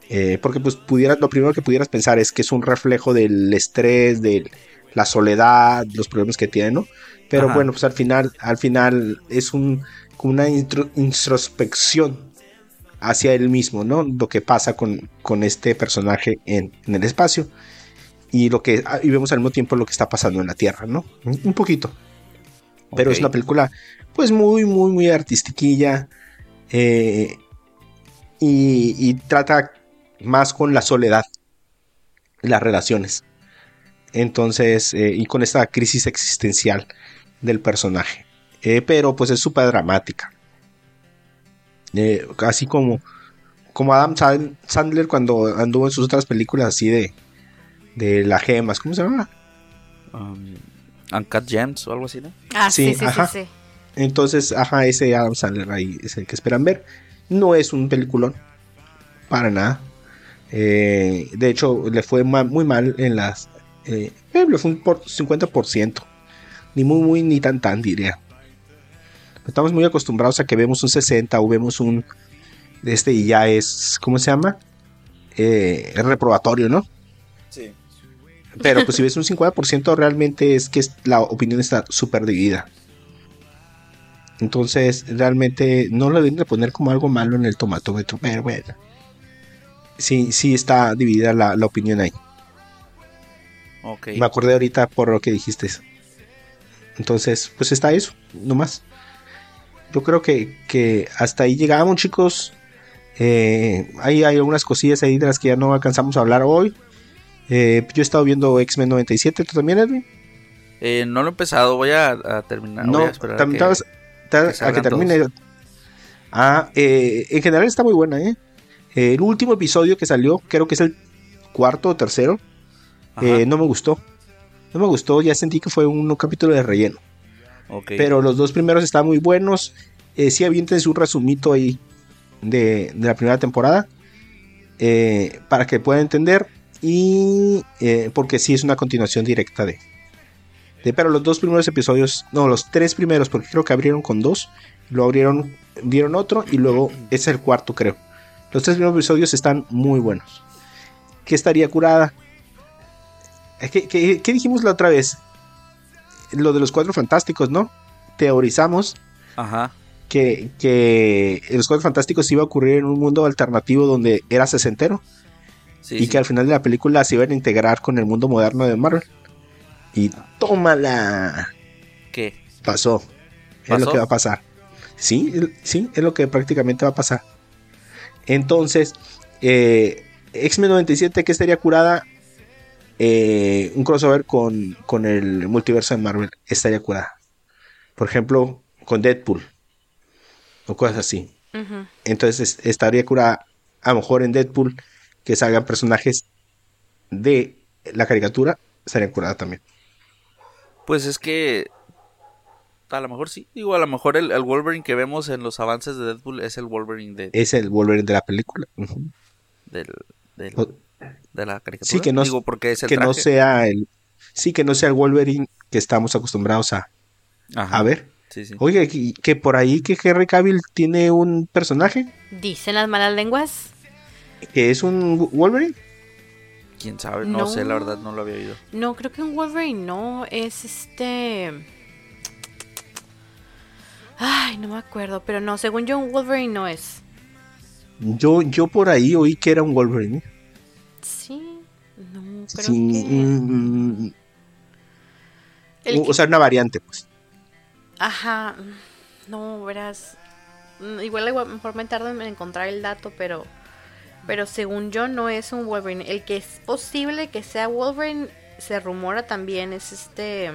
Speaker 3: Eh, porque pues pudieras, lo primero que pudieras pensar es que es un reflejo del estrés, de la soledad, los problemas que tiene, ¿no? Pero
Speaker 5: Ajá.
Speaker 3: bueno, pues al final, al final es un, como una intro, introspección hacia él mismo, ¿no? Lo que pasa con, con este personaje en, en el espacio. Y lo que y vemos al mismo tiempo lo que está pasando en la Tierra, ¿no? Un, un poquito. Pero
Speaker 5: Ok.
Speaker 3: es una película, pues muy, muy, muy artistiquilla. Eh, y, y trata más con la soledad, las relaciones. Entonces, eh, y con esta crisis existencial del personaje. Eh, pero pues es súper dramática. Eh, así como, como Adam Sandler cuando anduvo en sus otras películas así de, de las gemas, ¿cómo se llama?
Speaker 5: Um, Uncut Gems o algo así, ¿no?
Speaker 4: Ah, sí,
Speaker 3: Sí,
Speaker 4: sí, sí,
Speaker 3: ajá.
Speaker 4: sí.
Speaker 3: Entonces, ajá, ese Adam Sandler ahí es el que esperan ver. No es un peliculón, para nada. Eh, de hecho, le fue ma- muy mal en las... Eh, eh, le fue un por cincuenta por ciento. Ni muy, muy, ni tan, tan, diría. Estamos muy acostumbrados a que vemos un sesenta o vemos un... Este y ya es... ¿Cómo se llama? Eh, es reprobatorio, ¿no?
Speaker 5: Sí.
Speaker 3: Pero pues si ves un cincuenta por ciento realmente es que es- la opinión está súper dividida. Entonces realmente no lo deben de poner como algo malo en el tomatómetro. Pero bueno. Sí, sí está dividida la, la opinión ahí.
Speaker 5: Ok.
Speaker 3: Me acordé ahorita por lo que dijiste eso. Entonces, pues está eso, nomás. Yo creo que, que hasta ahí llegamos, chicos. Eh, hay, hay algunas cosillas ahí de las que ya no alcanzamos a hablar hoy. Eh, yo he estado viendo X-Men noventa y siete. ¿Tú también, Edwin?
Speaker 5: Eh, no lo he empezado, voy a, a terminar.
Speaker 3: No,
Speaker 5: voy a esperar a
Speaker 3: tam-
Speaker 5: que,
Speaker 3: tabas- ta-
Speaker 5: que
Speaker 3: a que
Speaker 5: salgan
Speaker 3: termine.
Speaker 5: todos.
Speaker 3: Ah, eh, en general está muy buena, ¿eh? Eh, El último episodio que salió, creo que es el cuarto o tercero.
Speaker 5: Ajá.
Speaker 3: Eh, no me gustó. No me gustó, ya sentí que fue un capítulo de relleno.
Speaker 5: Ok.
Speaker 3: Pero los dos primeros están muy buenos. Eh, sí, aviéntense un resumito ahí de, de la primera temporada. Eh, para que puedan entender. Y eh, porque sí es una continuación directa de, de. Pero los dos primeros episodios. No, los tres primeros, porque creo que abrieron con dos. Lo abrieron, dieron otro. Y luego es el cuarto, creo. Los tres primeros episodios están muy buenos. ¿Qué estaría curada? ¿Qué, qué, qué dijimos la otra vez? Lo de los Cuatro Fantásticos, ¿no? Teorizamos
Speaker 5: Ajá.
Speaker 3: que, que los Cuatro Fantásticos iba a ocurrir en un mundo alternativo donde era sesentero.
Speaker 5: Sí,
Speaker 3: y
Speaker 5: sí.
Speaker 3: que al final de la película se iban a integrar con el mundo moderno de Marvel. Y tómala.
Speaker 5: ¿Qué?
Speaker 3: Pasó. Es
Speaker 5: ¿Pasó?
Speaker 3: lo que va a pasar. Sí, el- sí, es lo que prácticamente va a pasar. Entonces, eh, X-Men noventa y siete, ¿qué estaría curada? Eh, un crossover con, con el multiverso de Marvel estaría curada. Por ejemplo, con Deadpool. O cosas así.
Speaker 4: Ujú.
Speaker 3: Entonces estaría curada a lo mejor en Deadpool que salgan personajes de la caricatura, estaría curada también.
Speaker 5: Pues es que a lo mejor sí. Digo, a lo mejor el, el Wolverine que vemos en los avances de Deadpool es el Wolverine de,
Speaker 3: Es el Wolverine de la película. Ujú.
Speaker 5: del, del-
Speaker 3: O-
Speaker 5: de la caricatura.
Speaker 3: Sí, que no,
Speaker 5: Digo, porque es el
Speaker 3: que no
Speaker 5: traje.
Speaker 3: sea el sí, que no sea el Wolverine que estamos acostumbrados a,
Speaker 5: Ajá.
Speaker 3: a ver.
Speaker 5: Sí, sí.
Speaker 3: Oye, que, que por ahí que Henry Cavill tiene un personaje
Speaker 4: Dicen las malas lenguas.
Speaker 3: que es un Wolverine.
Speaker 5: Quién sabe, no,
Speaker 4: No.
Speaker 5: sé, la verdad no lo había oído.
Speaker 4: No, creo que un Wolverine no. Es este. Ay, no me acuerdo. Pero no, según yo, un Wolverine no es.
Speaker 3: Yo, yo por ahí oí que era un Wolverine.
Speaker 4: Sí. No, creo
Speaker 3: Sí,
Speaker 4: que.
Speaker 3: mm,
Speaker 4: el
Speaker 3: o
Speaker 4: que-
Speaker 3: sea, una variante, pues.
Speaker 4: Ajá. No, verás. mm, Igual, igual, mejor me tardo en encontrar el dato, pero. Pero según yo, no es un Wolverine. El que es posible que sea Wolverine, se rumora también, es este.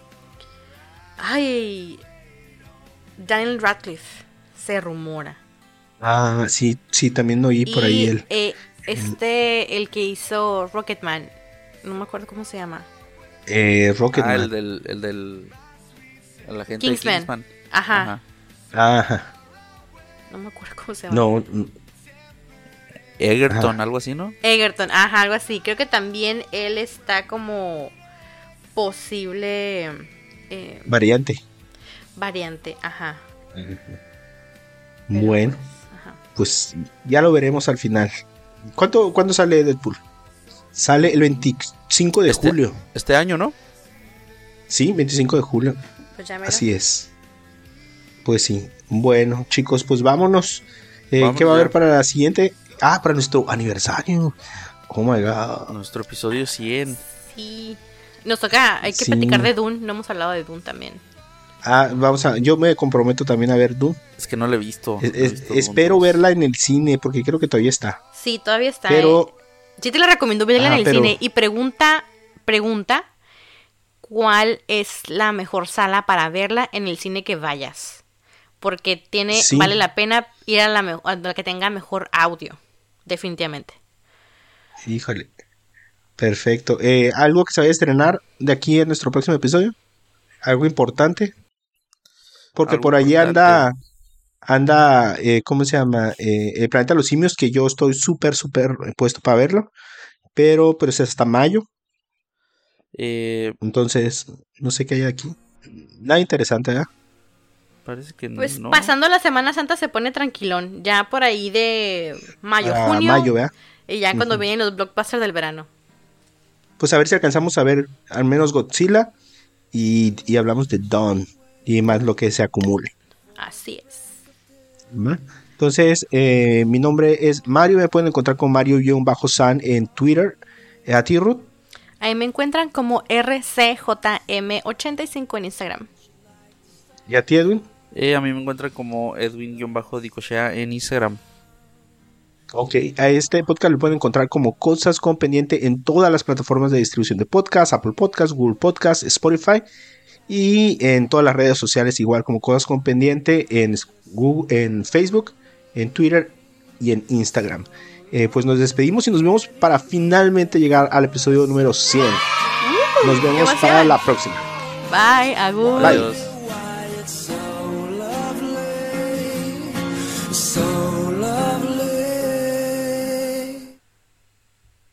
Speaker 4: Ay. Daniel Radcliffe. Se rumora.
Speaker 3: Ah, sí, sí, también oí por ahí
Speaker 4: Y
Speaker 3: el.
Speaker 4: eh, este, el que hizo Rocketman. No me acuerdo cómo se llama.
Speaker 3: Eh, Rocketman.
Speaker 5: Ah, el del, el del, el agente
Speaker 4: Kingsman.
Speaker 5: de Kingsman.
Speaker 4: Ajá.
Speaker 3: Ajá.
Speaker 4: No me acuerdo cómo se llama.
Speaker 3: No, mm,
Speaker 5: Egerton,
Speaker 3: Ajá.
Speaker 5: algo así, ¿no?
Speaker 4: Egerton, ajá, algo así. Creo que también él está como posible eh,
Speaker 3: variante.
Speaker 4: variante, ajá. Pero,
Speaker 3: Bueno,
Speaker 4: pues, ajá.
Speaker 3: pues ya lo veremos al final ¿Cuánto, ¿Cuándo sale Deadpool? Sale el veinticinco de
Speaker 5: Este-
Speaker 3: julio.
Speaker 5: Este año, ¿no?
Speaker 3: Sí, veinticinco de julio.
Speaker 4: Pues ya me
Speaker 3: Así es. Pues sí. Bueno, chicos, pues vámonos. Eh,
Speaker 5: Vamos
Speaker 3: ¿Qué va a
Speaker 5: ya.
Speaker 3: haber para la siguiente? Ah, para nuestro aniversario. Oh my god.
Speaker 5: Nuestro episodio cien.
Speaker 4: Sí. Nos toca, hay que
Speaker 3: Sí.
Speaker 4: platicar de Dune. No hemos hablado de Dune también.
Speaker 3: Ah, vamos a. Yo me comprometo también a ver Doom.
Speaker 5: Es que no lo he visto.
Speaker 3: Es-
Speaker 5: no he
Speaker 3: es-
Speaker 5: visto
Speaker 3: espero
Speaker 5: Doom dos.
Speaker 3: verla en el cine porque creo que todavía está.
Speaker 4: Sí, todavía está.
Speaker 3: Pero
Speaker 4: eh. Sí te la recomiendo verla
Speaker 3: Ah,
Speaker 4: en el
Speaker 3: pero-
Speaker 4: cine. Y pregunta, pregunta, ¿cuál es la mejor sala para verla en el cine que vayas? Porque tiene,
Speaker 3: Sí.
Speaker 4: vale la pena ir a la, me- a la que tenga mejor audio. Definitivamente.
Speaker 3: híjole. Perfecto. Eh, ¿Algo que se vaya a estrenar de aquí en nuestro próximo episodio? ¿Algo importante? Porque
Speaker 5: Algo
Speaker 3: por allí
Speaker 5: importante.
Speaker 3: anda, anda, eh, ¿cómo se llama? Eh, el Planeta de los Simios, que yo estoy súper, súper puesto para verlo. Pero, pero es hasta mayo.
Speaker 5: Eh,
Speaker 3: Entonces, no sé qué hay aquí. Nada interesante, ¿verdad?
Speaker 5: parece que
Speaker 4: Pues
Speaker 5: no.
Speaker 4: pasando la Semana Santa se pone tranquilón. Ya por ahí de mayo,
Speaker 3: Para
Speaker 4: junio.
Speaker 3: mayo, ¿verdad?
Speaker 4: Y ya cuando
Speaker 3: Ujú.
Speaker 4: vienen los blockbusters del verano.
Speaker 3: Pues a ver si alcanzamos a ver al menos Godzilla y, y hablamos de Dawn y más lo que se acumule.
Speaker 4: Así es.
Speaker 3: ¿Va? Entonces, eh, mi nombre es Mario, me pueden encontrar con Mario-San en Twitter. Eh, ¿A ti, Ruth?
Speaker 4: Ahí me encuentran como R C J M ochenta y cinco en Instagram.
Speaker 3: ¿Y a ti, Edwin?
Speaker 5: Eh, a mí me encuentran como Edwin-Dicochea en Instagram.
Speaker 3: Ok, a este podcast lo pueden encontrar como Cosas con Pendiente en todas las plataformas de distribución de podcast, Apple Podcast, Google Podcast, Spotify y en todas las redes sociales igual como Cosas con Pendiente en, Google, en Facebook, en Twitter y en Instagram. Eh, pues nos despedimos y nos vemos para finalmente llegar al episodio número cien. Nos vemos
Speaker 4: emoción!
Speaker 3: para la próxima.
Speaker 4: Bye, agur.
Speaker 3: Bye.
Speaker 5: Adiós.